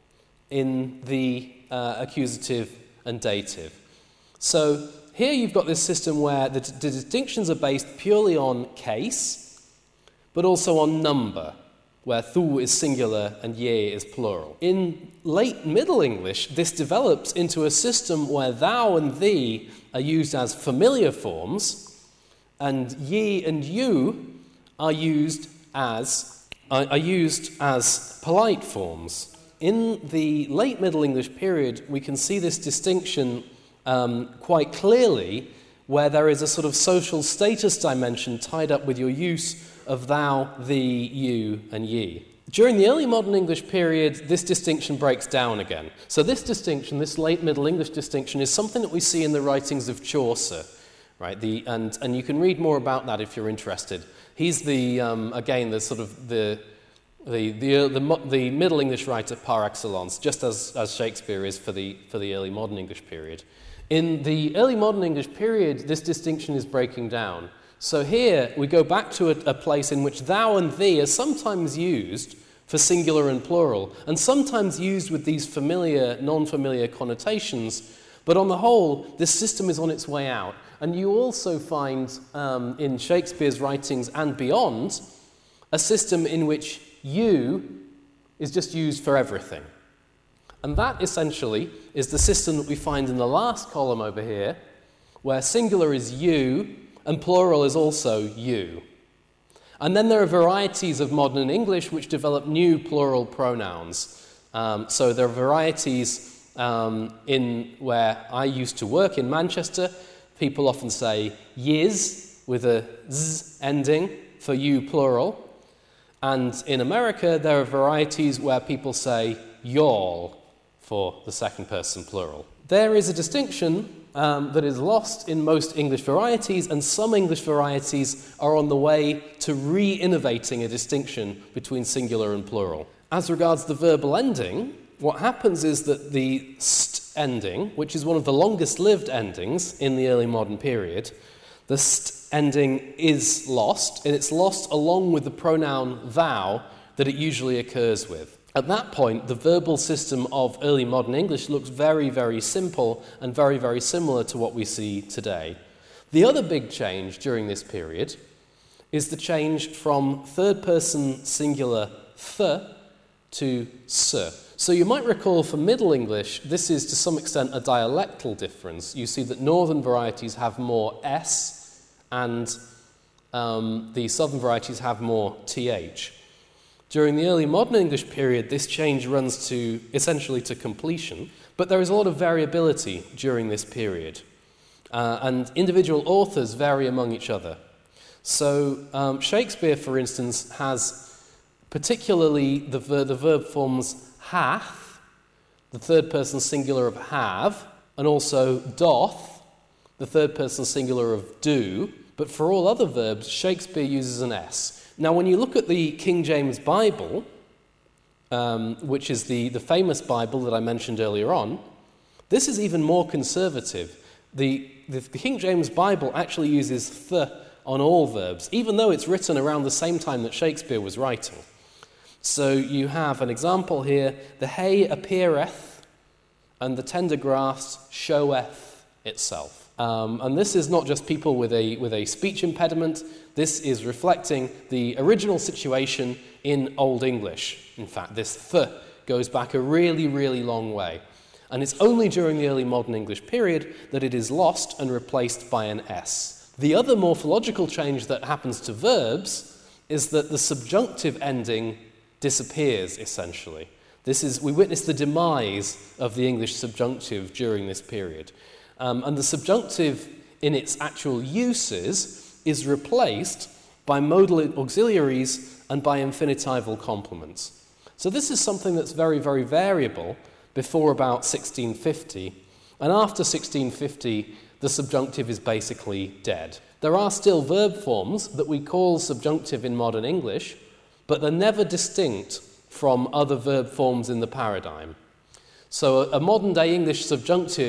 in the uh, accusative and dative. So here you've got this system where the, the distinctions are based purely on case, but also on number, where thu is singular and ye is plural. In late Middle English, this develops into a system where thou and thee are used as familiar forms, and ye and you are used as are, are used as polite forms. In the late Middle English period, we can see this distinction um, quite clearly, where there is a sort of social status dimension tied up with your use of thou, thee, you, and ye. During the early modern English period, this distinction breaks down again. So this distinction, this late Middle English distinction, is something that we see in the writings of Chaucer, right? The, and, and you can read more about that if you're interested. He's the, um, again, the sort of the, the, the, the, the Middle English writer par excellence, just as, as Shakespeare is for the, for the early modern English period. In the early modern English period, this distinction is breaking down. So here we go back to a, a place in which thou and thee are sometimes used for singular and plural, and sometimes used with these familiar, non-familiar connotations, but on the whole, this system is on its way out. And you also find um, in Shakespeare's writings and beyond a system in which you is just used for everything. And that essentially is the system that we find in the last column over here, where singular is you and plural is also you. And then there are varieties of modern English which develop new plural pronouns. Um, so there are varieties um, in where I used to work in Manchester. People often say yiz with a z ending for you plural. And in America, there are varieties where people say y'all for the second person plural. There is a distinction um, that is lost in most English varieties, and some English varieties are on the way to re-innovating a distinction between singular and plural. As regards the verbal ending, what happens is that the st ending, which is one of the longest-lived endings in the early modern period, the st ending is lost, and it's lost along with the pronoun thou that it usually occurs with. At that point, the verbal system of early modern English looks very, very simple and very, very similar to what we see today. The other big change during this period is the change from third-person singular th to s. So you might recall for Middle English, this is to some extent a dialectal difference. You see that northern varieties have more s, and um, the southern varieties have more th. During the early modern English period, this change runs to essentially to completion, but there is a lot of variability during this period, uh, and individual authors vary among each other. So um, Shakespeare, for instance, has particularly the, ver the verb forms hath, the third person singular of have, and also doth, the third person singular of do, but for all other verbs, Shakespeare uses an s. Now, when you look at the King James Bible, um, which is the, the famous Bible that I mentioned earlier on, this is even more conservative. The, the, the King James Bible actually uses th on all verbs, even though it's written around the same time that Shakespeare was writing. So you have an example here, the hay appeareth, and the tender grass showeth itself. Um, and this is not just people with a, with a speech impediment, this is reflecting the original situation in Old English. In fact, this th goes back a really, really long way. And it's only during the early modern English period that it is lost and replaced by an s. The other morphological change that happens to verbs is that the subjunctive ending disappears, essentially. This is, we witness the demise of the English subjunctive during this period. Um, and the subjunctive in its actual uses is replaced by modal auxiliaries and by infinitival complements. So this is something that's very, very variable before about sixteen fifty, and after sixteen fifty, the subjunctive is basically dead. There are still verb forms that we call subjunctive in modern English, but they're never distinct from other verb forms in the paradigm. So a, a modern-day English subjunctive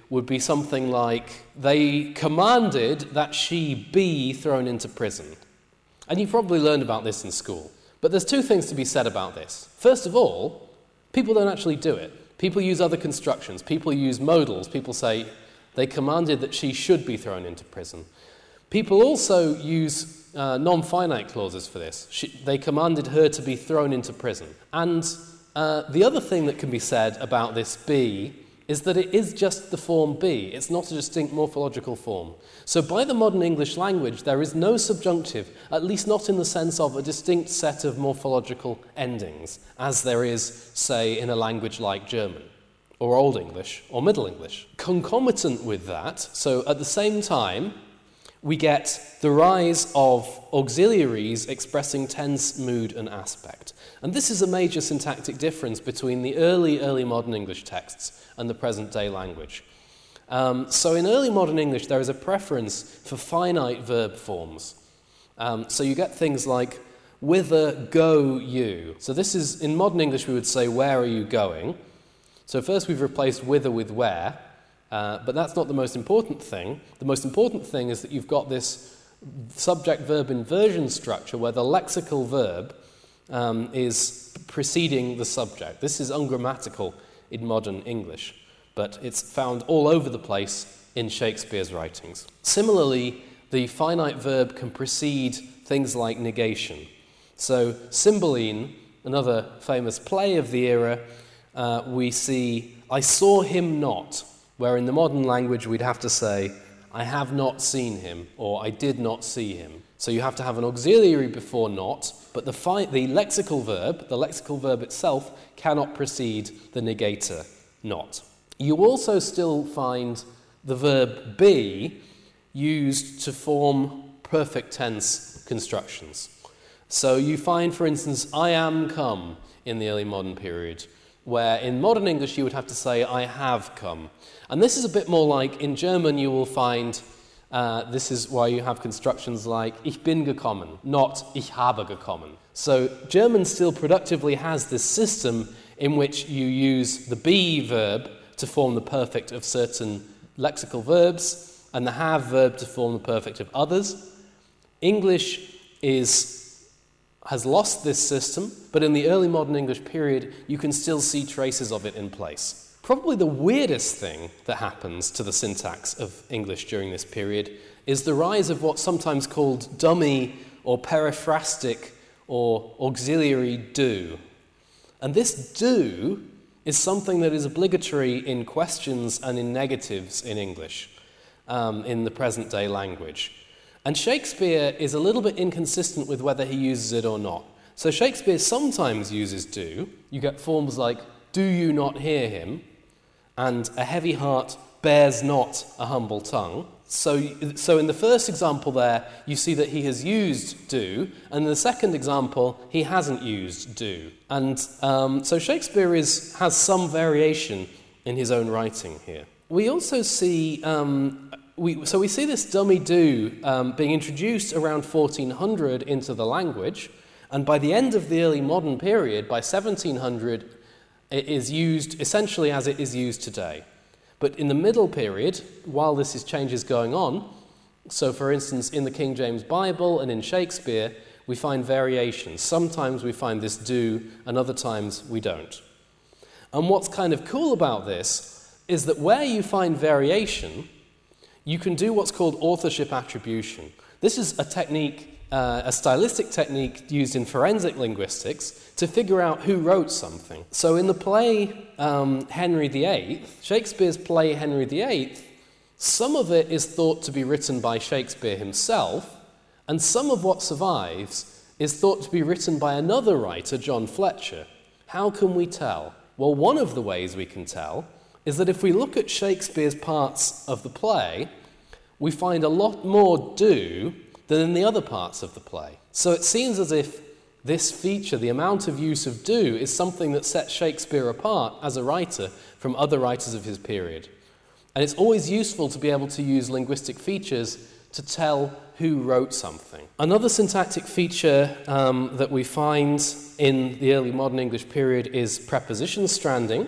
would be something like, they commanded that she be thrown into prison. And you probably learned about this in school. But there's two things to be said about this. First of all, people don't actually do it. People use other constructions. People use modals. People say, they commanded that she should be thrown into prison. People also use uh, non-finite clauses for this. She, they commanded her to be thrown into prison. And uh, the other thing that can be said about this be is that it is just the form be. It's not a distinct morphological form. So by the modern English language, there is no subjunctive, at least not in the sense of a distinct set of morphological endings, as there is, say, in a language like German, or Old English, or Middle English. Concomitant with that, so at the same time, we get the rise of auxiliaries expressing tense, mood, and aspect. And this is a major syntactic difference between the early, early modern English texts and the present-day language. Um, so in early modern English, there is a preference for finite verb forms. Um, so you get things like, whither go you? So this is, in modern English, we would say, where are you going? So first we've replaced whither with where, uh, but that's not the most important thing. The most important thing is that you've got this subject-verb inversion structure where the lexical verb um, is preceding the subject. This is ungrammatical in modern English, but it's found all over the place in Shakespeare's writings. Similarly, the finite verb can precede things like negation. So Cymbeline, another famous play of the era, uh, we see, I saw him not, where in the modern language we'd have to say, I have not seen him, or I did not see him. So you have to have an auxiliary before not, but the, fi- the lexical verb, the lexical verb itself, cannot precede the negator not. You also still find the verb be used to form perfect tense constructions. So you find, for instance, I am come in the early modern period, where in modern English you would have to say, I have come. And this is a bit more like, in German you will find, uh, this is why you have constructions like, ich bin gekommen, not ich habe gekommen. So German still productively has this system in which you use the be verb to form the perfect of certain lexical verbs, and the have verb to form the perfect of others. English is has lost this system, but in the early modern English period, you can still see traces of it in place. Probably the weirdest thing that happens to the syntax of English during this period is the rise of what's sometimes called dummy or periphrastic or auxiliary do. And this do is something that is obligatory in questions and in negatives in English, um, in the present-day language. And Shakespeare is a little bit inconsistent with whether he uses it or not. So Shakespeare sometimes uses do. You get forms like, do you not hear him? And a heavy heart bears not a humble tongue. So, so in the first example there, you see that he has used do, and in the second example, he hasn't used do. And um, so Shakespeare is, has some variation in his own writing here. We also see... Um, We, so we see this dummy do um, being introduced around fourteen hundred into the language, and by the end of the early modern period, by seventeen hundred, it is used essentially as it is used today. But in the middle period, while this is changes going on, so for instance in the King James Bible and in Shakespeare, we find variations. Sometimes we find this do, and other times we don't. And what's kind of cool about this is that where you find variation, you can do what's called authorship attribution. This is a technique, uh, a stylistic technique used in forensic linguistics to figure out who wrote something. So in the play um, Henry the Eighth, Shakespeare's play Henry the Eighth, some of it is thought to be written by Shakespeare himself, and some of what survives is thought to be written by another writer, John Fletcher. How can we tell? Well, one of the ways we can tell is that if we look at Shakespeare's parts of the play, we find a lot more do than in the other parts of the play. So it seems as if this feature, the amount of use of do, is something that sets Shakespeare apart as a writer from other writers of his period. And it's always useful to be able to use linguistic features to tell who wrote something. Another syntactic feature um, that we find in the early modern English period is preposition stranding.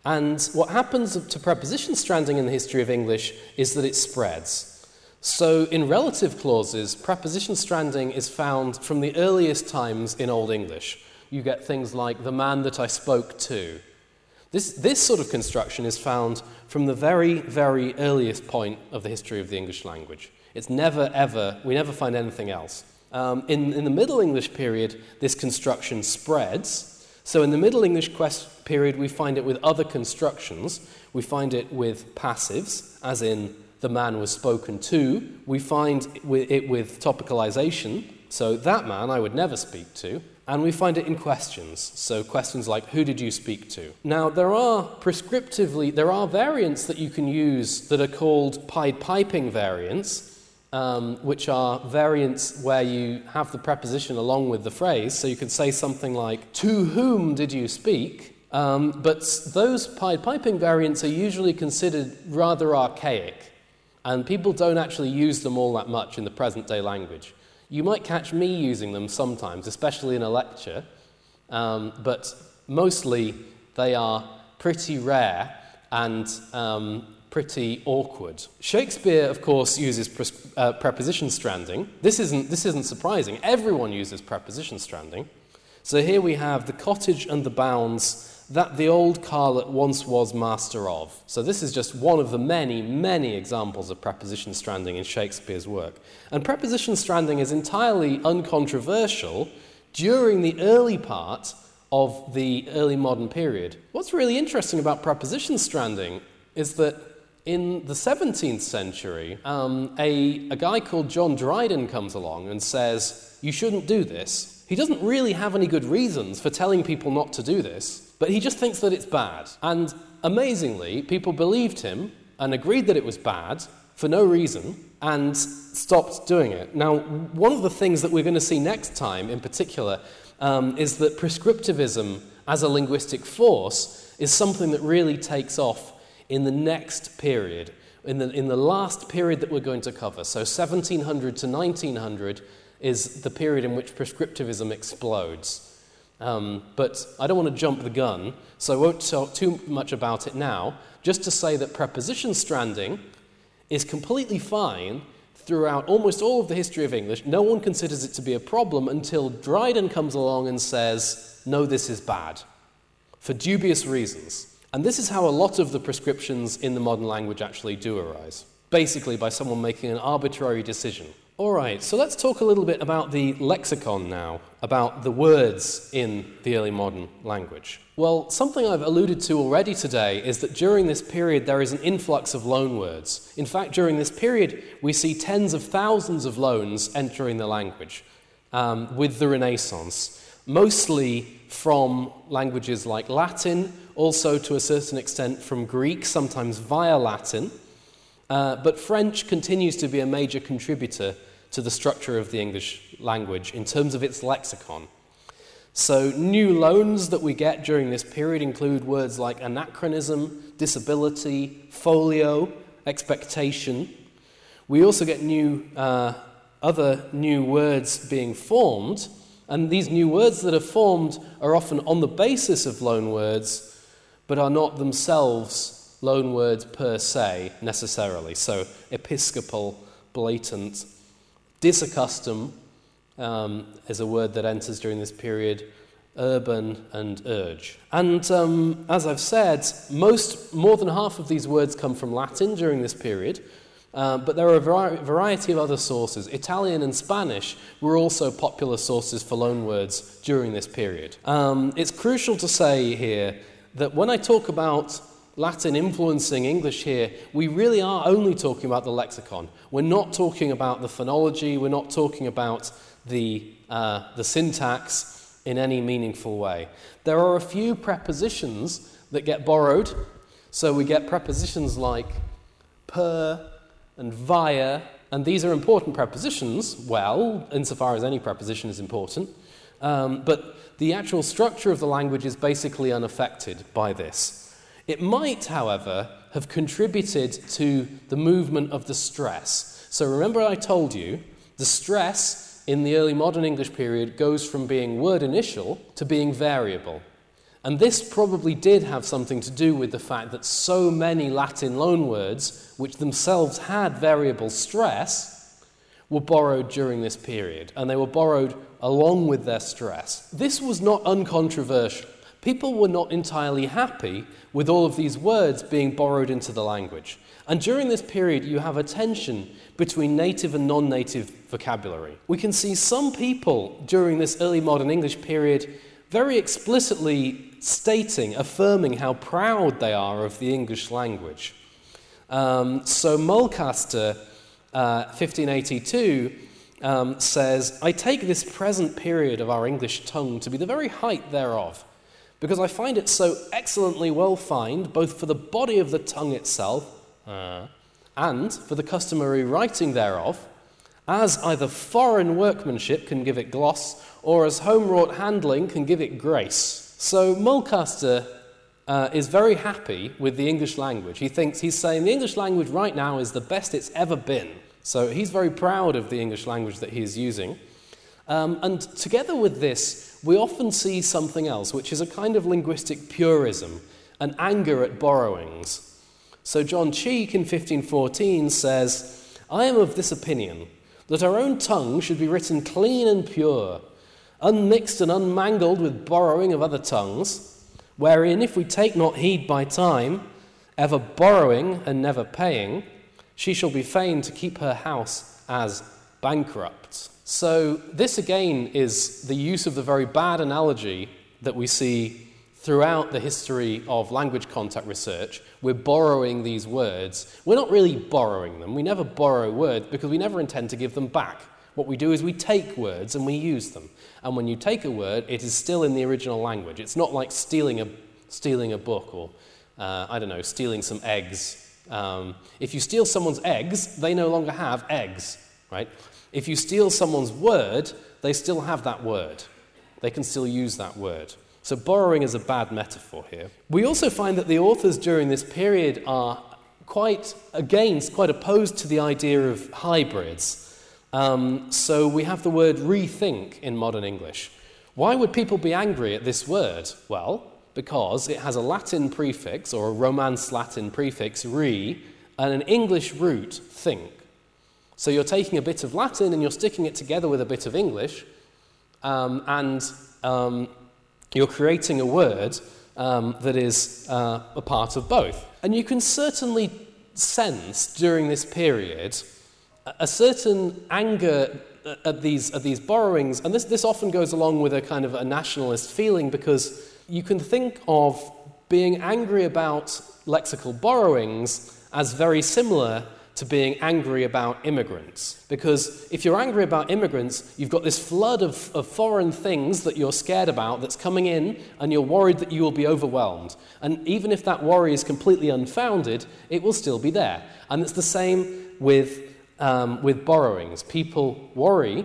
And what happens to preposition stranding in the history of English is that it spreads. So in relative clauses, preposition stranding is found from the earliest times in Old English. You get things like the man that I spoke to. This, this sort of construction is found from the very, very earliest point of the history of the English language. It's never, ever, we never find anything else. Um, in, in the Middle English period, this construction spreads. So in the Middle English quest period, we find it with other constructions. We find it with passives, as in the man was spoken to. We find it with topicalization, so that man I would never speak to. And we find it in questions, so questions like, who did you speak to? Now, there are prescriptively, there are variants that you can use that are called Pied Piping variants, um, which are variants where you have the preposition along with the phrase, so you could say something like, to whom did you speak? Um, but those Pied Piping variants are usually considered rather archaic, and people don't actually use them all that much in the present-day language. You might catch me using them sometimes, especially in a lecture, um, but mostly they are pretty rare and um, pretty awkward. Shakespeare, of course, uses pres- uh, preposition stranding. This isn't, this isn't surprising. Everyone uses preposition stranding. So here we have the cottage and the bounds that the old Carlet once was master of. So this is just one of the many, many examples of preposition stranding in Shakespeare's work. And preposition stranding is entirely uncontroversial during the early part of the early modern period. What's really interesting about preposition stranding is that in the seventeenth century, um, a, a guy called John Dryden comes along and says, you shouldn't do this. He doesn't really have any good reasons for telling people not to do this, but he just thinks that it's bad. And amazingly, people believed him and agreed that it was bad for no reason and stopped doing it. Now, one of the things that we're going to see next time in particular um, is that prescriptivism as a linguistic force is something that really takes off in the next period, in the, in the last period that we're going to cover. So seventeen hundred to nineteen hundred is the period in which prescriptivism explodes. Um, but I don't want to jump the gun, so I won't talk too much about it now, just to say that preposition stranding is completely fine throughout almost all of the history of English. No one considers it to be a problem until Dryden comes along and says, no, this is bad, for dubious reasons. And this is how a lot of the prescriptions in the modern language actually do arise, basically by someone making an arbitrary decision. All right, so let's talk a little bit about the lexicon now, about the words in the early modern language. Well, something I've alluded to already today is that during this period there is an influx of loanwords. In fact, during this period we see tens of thousands of loans entering the language um, with the Renaissance, mostly from languages like Latin, also to a certain extent from Greek, sometimes via Latin. Uh, but French continues to be a major contributor to the structure of the English language in terms of its lexicon. So new loans that we get during this period include words like anachronism, disability, folio, expectation. We also get new, uh, other new words being formed, and these new words that are formed are often on the basis of loan words, but are not themselves loan words per se, necessarily. So episcopal, blatant, disaccustom um, is a word that enters during this period, urban and urge. And um, as I've said, most, more than half of these words come from Latin during this period, uh, but there are a vari- variety of other sources. Italian and Spanish were also popular sources for loan words during this period. Um, it's crucial to say here that when I talk about Latin influencing English here, we really are only talking about the lexicon. We're not talking about the phonology, we're not talking about the, uh, the syntax in any meaningful way. There are a few prepositions that get borrowed, so we get prepositions like per and via, and these are important prepositions, well, insofar as any preposition is important, um, but the actual structure of the language is basically unaffected by this. It might, however, have contributed to the movement of the stress. So remember I told you, the stress in the early modern English period goes from being word initial to being variable. And this probably did have something to do with the fact that so many Latin loanwords, which themselves had variable stress, were borrowed during this period, and they were borrowed along with their stress. This was not uncontroversial. People were not entirely happy with all of these words being borrowed into the language. And during this period, you have a tension between native and non-native vocabulary. We can see some people during this early modern English period very explicitly stating, affirming how proud they are of the English language. Um, so Mulcaster, uh, fifteen eighty-two, um, says, "I take this present period of our English tongue to be the very height thereof, because I find it so excellently well-fined, both for the body of the tongue itself, uh, and for the customary writing thereof, as either foreign workmanship can give it gloss, or as home-wrought handling can give it grace." So Mulcaster uh, is very happy with the English language. He thinks, he's saying the English language right now is the best it's ever been. So he's very proud of the English language that he is using. Um, and together with this, we often see something else, which is a kind of linguistic purism, an anger at borrowings. So John Cheek in fifteen fourteen says, "I am of this opinion, that our own tongue should be written clean and pure, unmixed and unmangled with borrowing of other tongues, wherein if we take not heed by time, ever borrowing and never paying, she shall be fain to keep her house as bankrupt." So this again is the use of the very bad analogy that we see throughout the history of language contact research. We're borrowing these words. We're not really borrowing them. We never borrow words because we never intend to give them back. What we do is we take words and we use them. And when you take a word, it is still in the original language. It's not like stealing a, stealing a book or, uh, I don't know, stealing some eggs. Um, if you steal someone's eggs, they no longer have eggs, right? If you steal someone's word, they still have that word. They can still use that word. So borrowing is a bad metaphor here. We also find that the authors during this period are quite against, quite opposed to the idea of hybrids. Um, so we have the word rethink in modern English. Why would people be angry at this word? Well, because it has a Latin prefix, or a Romance Latin prefix, re, and an English root, think. So you're taking a bit of Latin and you're sticking it together with a bit of English, um, and um, you're creating a word um, that is uh, a part of both. And you can certainly sense during this period a certain anger at these at these borrowings, and this, this often goes along with a kind of a nationalist feeling, because you can think of being angry about lexical borrowings as very similar to being angry about immigrants. Because if you're angry about immigrants, you've got this flood of, of foreign things that you're scared about that's coming in, and you're worried that you will be overwhelmed. And even if that worry is completely unfounded, it will still be there. And it's the same with Um, with borrowings. People worry,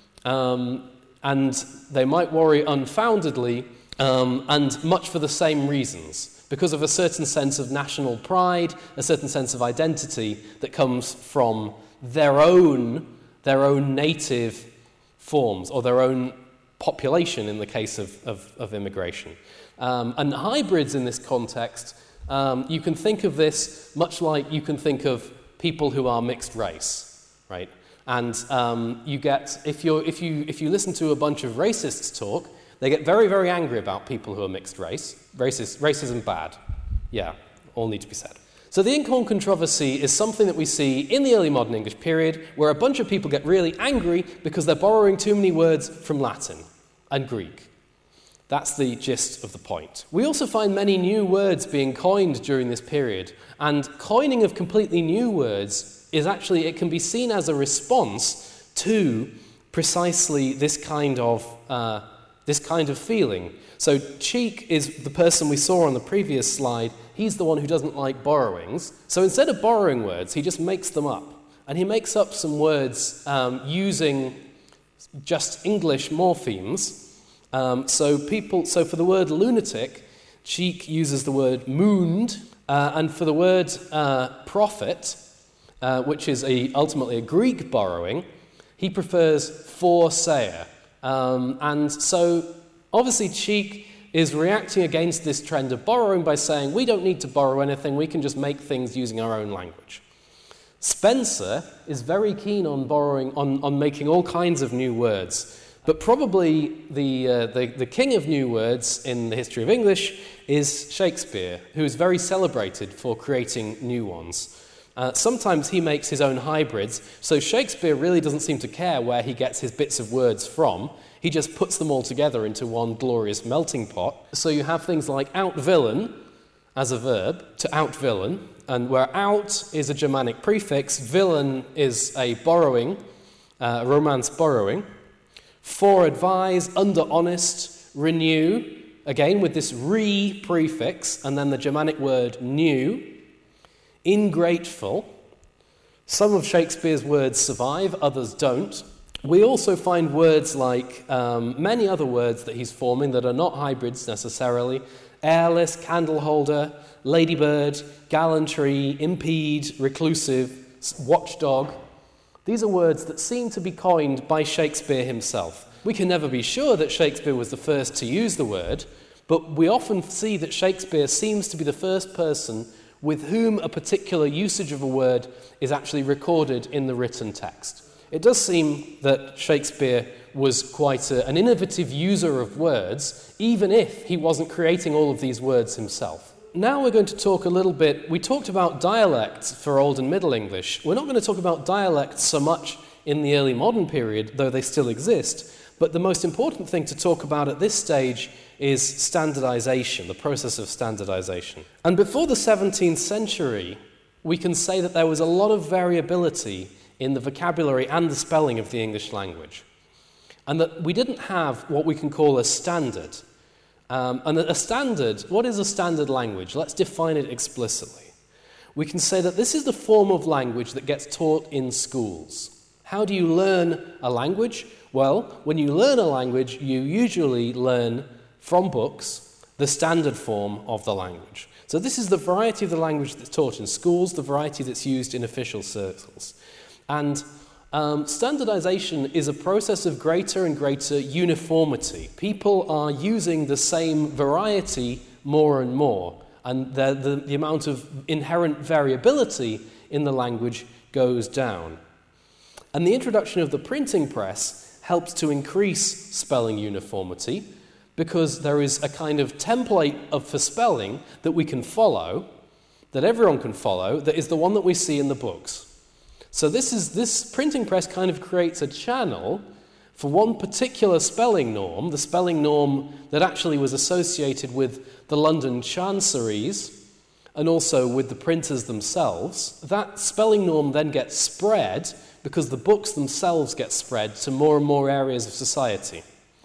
um, and they might worry unfoundedly, um, and much for the same reasons, because of a certain sense of national pride, a certain sense of identity that comes from their own, their own native forms, or their own population in the case of, of, of immigration. Um, and hybrids in this context, um, you can think of this much like you can think of people who are mixed race, right? And um, you get, if you if you if you listen to a bunch of racists talk, they get very very angry about people who are mixed race. Racist, racism bad, yeah, all need to be said. So the Inkhorn controversy is something that we see in the early modern English period, where a bunch of people get really angry because they're borrowing too many words from Latin and Greek. That's the gist of the point. We also find many new words being coined during this period, and coining of completely new words is actually, it can be seen as a response to precisely this kind of uh, this kind of feeling. So Cheek is the person we saw on the previous slide. He's the one who doesn't like borrowings. So instead of borrowing words, he just makes them up. And he makes up some words um, using just English morphemes. Um, so people, so for the word lunatic, Cheek uses the word mooned, uh, and for the word uh, prophet, uh, which is a, ultimately a Greek borrowing, he prefers forsayer. Um, and so obviously Cheek is reacting against this trend of borrowing by saying we don't need to borrow anything, we can just make things using our own language. Spencer is very keen on borrowing, on, on making all kinds of new words, but probably the, uh, the, the king of new words in the history of English is Shakespeare, who is very celebrated for creating new ones. Uh, sometimes he makes his own hybrids, so Shakespeare really doesn't seem to care where he gets his bits of words from. He just puts them all together into one glorious melting pot. So you have things like out-villain as a verb, to out-villain, and where out is a Germanic prefix, villain is a borrowing, uh, romance borrowing. Fore-advise, under-honest, renew, again with this re prefix, and then the Germanic word new. Ingrateful. Some of Shakespeare's words survive, others don't. We also find words like um, many other words that he's forming that are not hybrids necessarily. Airless, candleholder, ladybird, gallantry, impede, reclusive, watchdog. These are words that seem to be coined by Shakespeare himself. We can never be sure that Shakespeare was the first to use the word, but we often see that Shakespeare seems to be the first person with whom a particular usage of a word is actually recorded in the written text. It does seem that Shakespeare was quite a, an innovative user of words, even if he wasn't creating all of these words himself. Now we're going to talk a little bit, we talked about dialects for Old and Middle English. We're not going to talk about dialects so much in the early modern period, though they still exist, but the most important thing to talk about at this stage is standardization, the process of standardization. And before the seventeenth century, we can say that there was a lot of variability in the vocabulary and the spelling of the English language, and that we didn't have what we can call a standard. Um, and a standard, what is a standard language? Let's define it explicitly. We can say that this is the form of language that gets taught in schools. How do you learn a language? Well, when you learn a language, you usually learn from books the standard form of the language. So this is the variety of the language that's taught in schools, the variety that's used in official circles. And Um, standardization is a process of greater and greater uniformity. People are using the same variety more and more, and the, the, the amount of inherent variability in the language goes down. And the introduction of the printing press helps to increase spelling uniformity, because there is a kind of template of, for spelling that we can follow, that everyone can follow, that is the one that we see in the books. So this is this printing press kind of creates a channel for one particular spelling norm, the spelling norm that actually was associated with the London chanceries and also with the printers themselves. That spelling norm then gets spread because the books themselves get spread to more and more areas of society.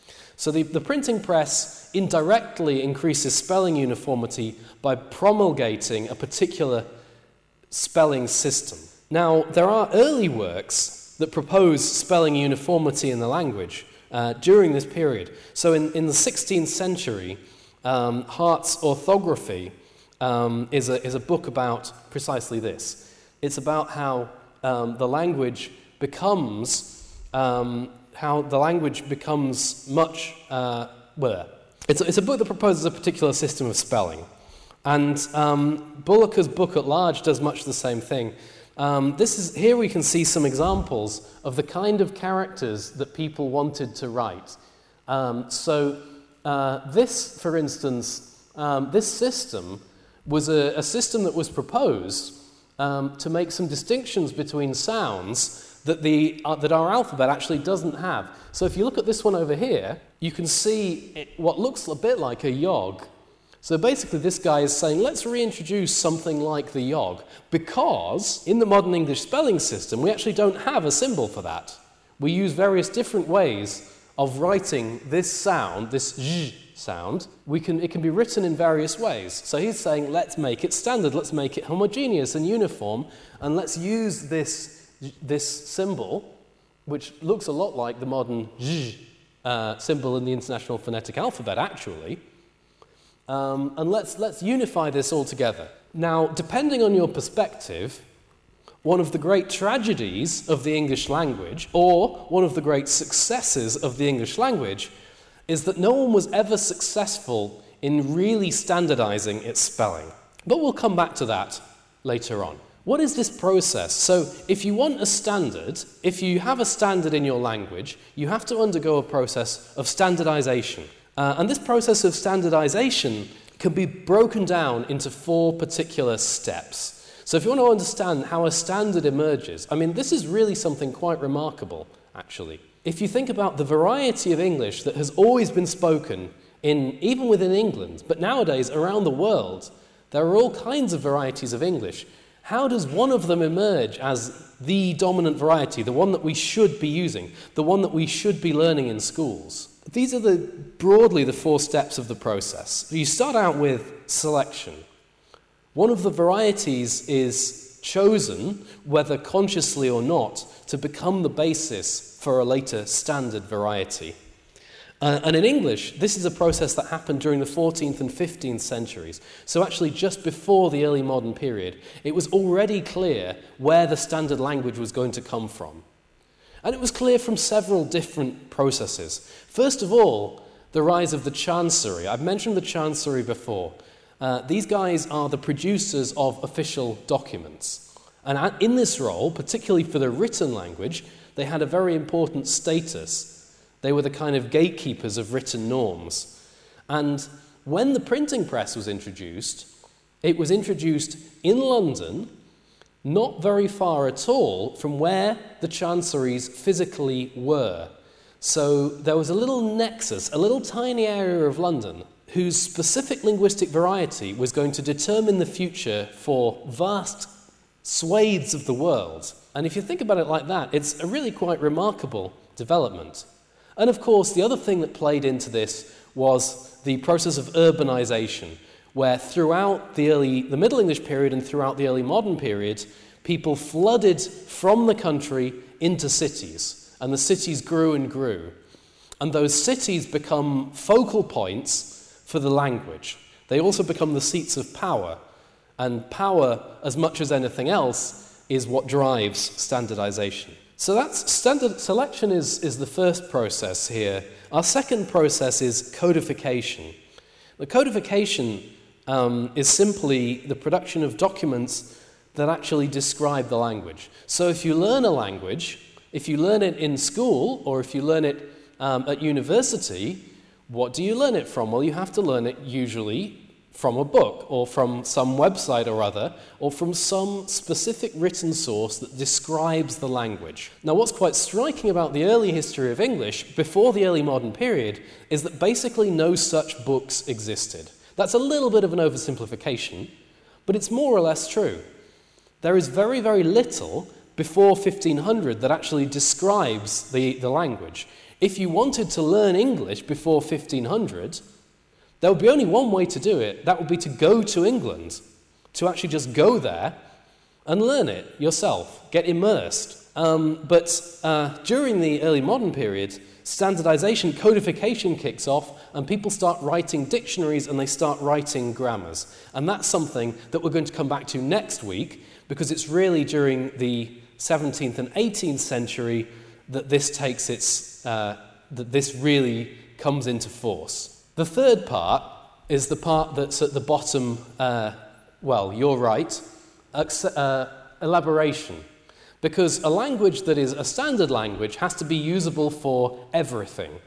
So the, the printing press indirectly increases spelling uniformity by promulgating a particular spelling system. Now, there are early works that propose spelling uniformity in the language uh, during this period. So in, in the sixteenth century, um, Hart's Orthography um, is, a, is a book about precisely this. It's about how um, the language becomes, um, how the language becomes much, uh, well, it's, it's a book that proposes a particular system of spelling. And um, Bullocher's book at large does much the same thing. Um, this is, here we can see some examples of the kind of characters that people wanted to write. Um, so uh, this, for instance, um, this system was a, a system that was proposed um, to make some distinctions between sounds that, the, uh, that our alphabet actually doesn't have. So if you look at this one over here, you can see it, what looks a bit like a yog. So basically this guy is saying, let's reintroduce something like the yog, because in the modern English spelling system, we actually don't have a symbol for that. We use various different ways of writing this sound, this zh sound. We can, it can be written in various ways. So he's saying, let's make it standard, let's make it homogeneous and uniform, and let's use this, this symbol, which looks a lot like the modern zh uh, symbol in the International Phonetic Alphabet, actually. Um, and let's, let's unify this all together. Now, depending on your perspective, one of the great tragedies of the English language, or one of the great successes of the English language, is that no one was ever successful in really standardizing its spelling. But we'll come back to that later on. What is this process? So if you want a standard, if you have a standard in your language, you have to undergo a process of standardization. Uh, and this process of standardization can be broken down into four particular steps. So if you want to understand how a standard emerges, I mean, this is really something quite remarkable, actually. If you think about the variety of English that has always been spoken, in even within England, but nowadays around the world, there are all kinds of varieties of English. How does one of them emerge as the dominant variety, the one that we should be using, the one that we should be learning in schools? These are the broadly the four steps of the process. You start out with selection. One of the varieties is chosen, whether consciously or not, to become the basis for a later standard variety. Uh, and in English, this is a process that happened during the fourteenth and fifteenth centuries. So actually just before the early modern period, it was already clear where the standard language was going to come from. And it was clear from several different processes. First of all, the rise of the Chancery. I've mentioned the Chancery before. Uh, these guys are the producers of official documents. And in this role, particularly for the written language, they had a very important status. They were the kind of gatekeepers of written norms. And when the printing press was introduced, it was introduced in London, not very far at all from where the chanceries physically were. So there was a little nexus, a little tiny area of London, whose specific linguistic variety was going to determine the future for vast swathes of the world. And if you think about it like that, it's a really quite remarkable development. And of course, the other thing that played into this was the process of urbanization, where throughout the early, the Middle English period and throughout the early modern period, people flooded from the country into cities, and the cities grew and grew. And those cities become focal points for the language. They also become the seats of power, and power, as much as anything else, is what drives standardization. So that's standard selection is, is the first process here. Our second process is codification. The codification um, is simply the production of documents that actually describe the language. So if you learn a language, if you learn it in school or if you learn it um, at university, what do you learn it from? Well, you have to learn it usually from a book or from some website or other, or from some specific written source that describes the language. Now, what's quite striking about the early history of English, before the early modern period, is that basically no such books existed. That's a little bit of an oversimplification, but it's more or less true. There is very, very little before fifteen hundred that actually describes the, the language. If you wanted to learn English before fifteen hundred, there would be only one way to do it. That would be to go to England, to actually just go there and learn it yourself, get immersed. Um, but uh, during the early modern period, standardization, codification kicks off, and people start writing dictionaries and they start writing grammars. And that's something that we're going to come back to next week, because it's really during the seventeenth and eighteenth century that this takes its, uh, that this really comes into force. The third part is the part that's at the bottom, uh, well, you're right, uh, elaboration. Because a language that is a standard language has to be usable for everything.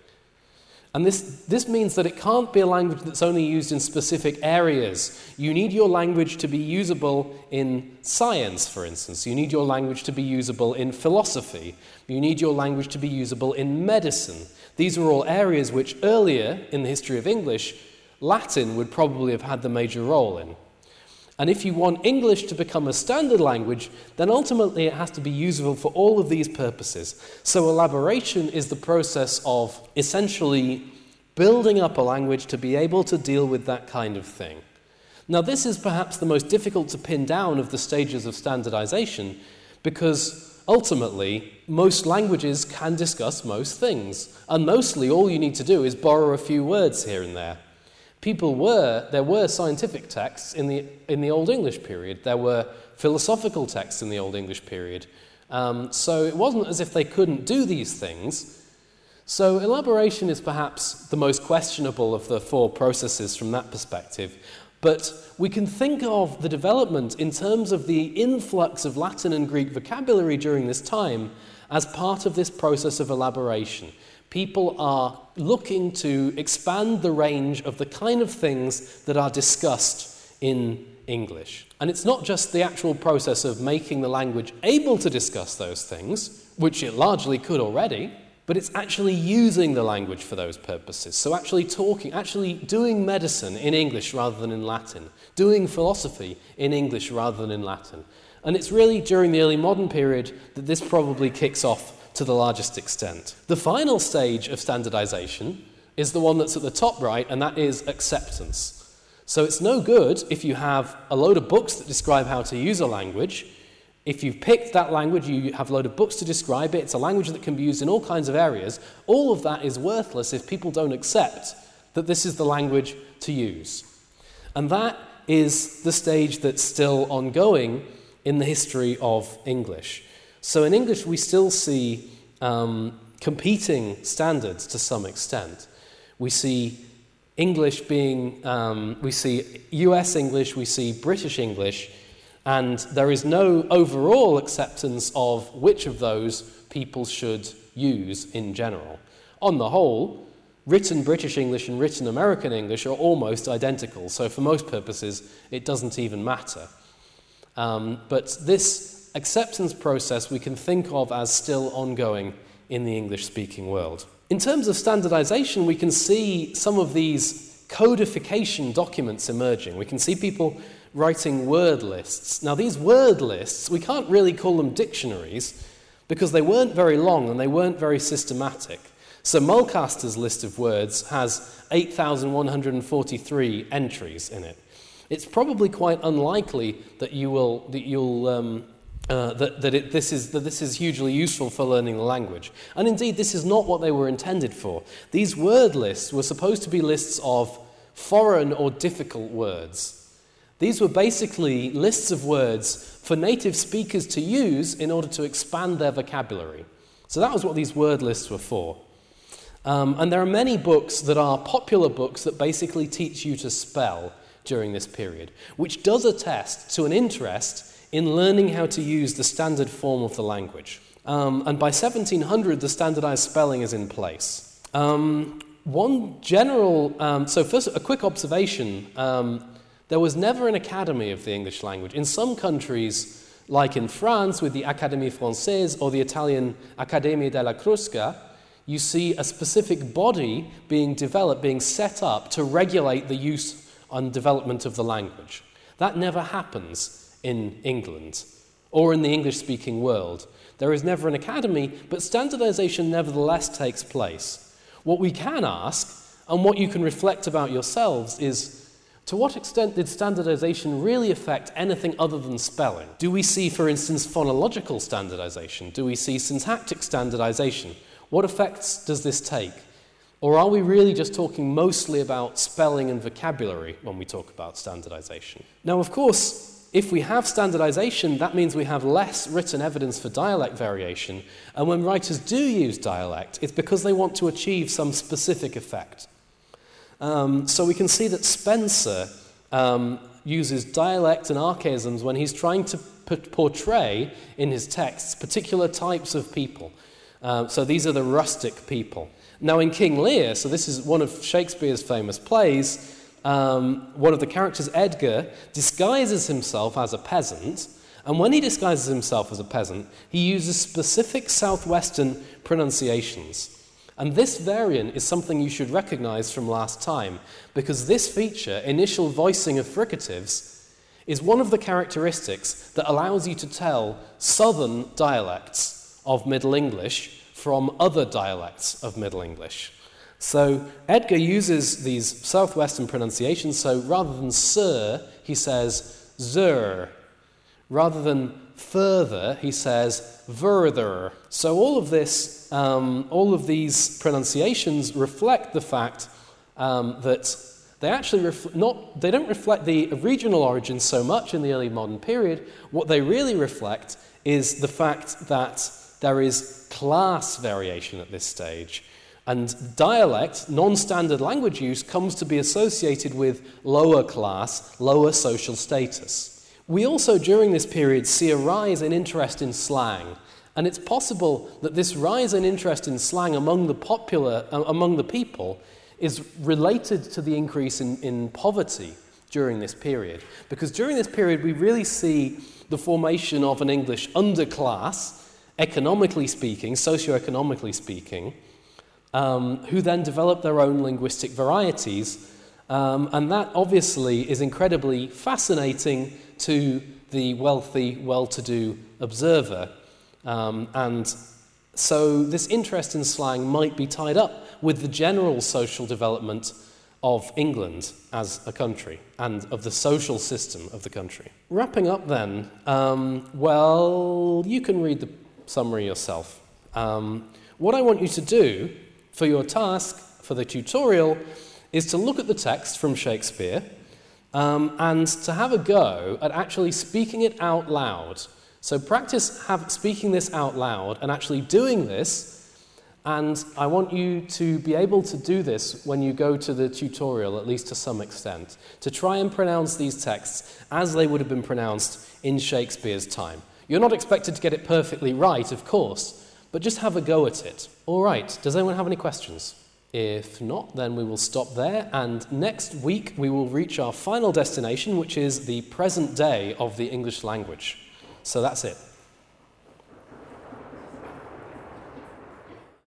And this, this means that it can't be a language that's only used in specific areas. You need your language to be usable in science, for instance. You need your language to be usable in philosophy. You need your language to be usable in medicine. These are all areas which earlier in the history of English, Latin would probably have had the major role in. And if you want English to become a standard language, then ultimately it has to be usable for all of these purposes. So elaboration is the process of essentially building up a language to be able to deal with that kind of thing. Now, this is perhaps the most difficult to pin down of the stages of standardization, because ultimately, most languages can discuss most things, and mostly all you need to do is borrow a few words here and there. People were, there were scientific texts in the in the Old English period. There were philosophical texts in the Old English period. Um, so it wasn't as if they couldn't do these things. So elaboration is perhaps the most questionable of the four processes from that perspective, but we can think of the development in terms of the influx of Latin and Greek vocabulary during this time as part of this process of elaboration. People are looking to expand the range of the kind of things that are discussed in English. And it's not just the actual process of making the language able to discuss those things, which it largely could already, but it's actually using the language for those purposes. So actually talking, actually doing medicine in English rather than in Latin, doing philosophy in English rather than in Latin. And it's really during the early modern period that this probably kicks off to the largest extent. The final stage of standardization is the one that's at the top right, and that is acceptance. So it's no good if you have a load of books that describe how to use a language. If you've picked that language, you have a load of books to describe it, it's a language that can be used in all kinds of areas. All of that is worthless if people don't accept that this is the language to use. And that is the stage that's still ongoing in the history of English. So in English, we still see um, competing standards to some extent. We see English being, um, we see U S English, we see British English, and there is no overall acceptance of which of those people should use in general. On the whole, written British English and written American English are almost identical, so for most purposes it doesn't even matter. Um, but this acceptance process we can think of as still ongoing in the English-speaking world. In terms of standardization, we can see some of these codification documents emerging. We can see people writing word lists. Now, these word lists, we can't really call them dictionaries because they weren't very long and they weren't very systematic. So Mulcaster's list of words has eight thousand one hundred forty-three entries in it. It's probably quite unlikely that you will that you'll um, uh, that that it, this is that this is hugely useful for learning the language. And indeed, this is not what they were intended for. These word lists were supposed to be lists of foreign or difficult words. These were basically lists of words for native speakers to use in order to expand their vocabulary. So that was what these word lists were for. Um, and there are many books that are popular books that basically teach you to spell during this period, which does attest to an interest in learning how to use the standard form of the language. Um, and by seventeen hundred, the standardized spelling is in place. Um, one general, um, so first, a quick observation. Um, there was never an academy of the English language. In some countries, like in France with the Académie Française or the Italian Accademia della Crusca, you see a specific body being developed, being set up to regulate the use and development of the language. That never happens in England or in the English-speaking world. There is never an academy, but standardization nevertheless takes place. What we can ask, and what you can reflect about yourselves, is to what extent did standardization really affect anything other than spelling? Do we see, for instance, phonological standardization? Do we see syntactic standardization? What effects does this take? Or are we really just talking mostly about spelling and vocabulary when we talk about standardization? Now, of course, if we have standardization, that means we have less written evidence for dialect variation. And when writers do use dialect, it's because they want to achieve some specific effect. Um, so we can see that Spencer um, uses dialect and archaisms when he's trying to p- portray in his texts particular types of people. Uh, so these are the rustic people. Now in King Lear, so this is one of Shakespeare's famous plays, um, one of the characters, Edgar, disguises himself as a peasant, and when he disguises himself as a peasant, he uses specific southwestern pronunciations. And this variant is something you should recognize from last time, because this feature, initial voicing of fricatives, is one of the characteristics that allows you to tell southern dialects of Middle English from other dialects of Middle English. So Edgar uses these southwestern pronunciations, so rather than sir, he says zur. Rather than further, he says further. So all of this, um, all of these pronunciations reflect the fact um, that they actually ref- not they don't reflect the regional origin so much in the early modern period. What they really reflect is the fact that there is class variation at this stage. And dialect, non-standard language use, comes to be associated with lower class, lower social status. We also, during this period, see a rise in interest in slang. And it's possible that this rise in interest in slang among the popular, uh, among the people is related to the increase in, in poverty during this period. Because during this period, we really see the formation of an English underclass, economically speaking, socioeconomically speaking, um, who then develop their own linguistic varieties. Um, and that obviously is incredibly fascinating to the wealthy, well-to-do observer. Um, and so this interest in slang might be tied up with the general social development of England as a country and of the social system of the country. Wrapping up then, um, well, you can read the summary yourself. Um, what I want you to do for your task, for the tutorial, is to look at the text from Shakespeare um, and to have a go at actually speaking it out loud. So practice have, speaking this out loud and actually doing this. And I want you to be able to do this when you go to the tutorial, at least to some extent, to try and pronounce these texts as they would have been pronounced in Shakespeare's time. You're not expected to get it perfectly right, of course, but just have a go at it. All right, does anyone have any questions? If not, then we will stop there, and next week we will reach our final destination, which is the present day of the English language. So that's it.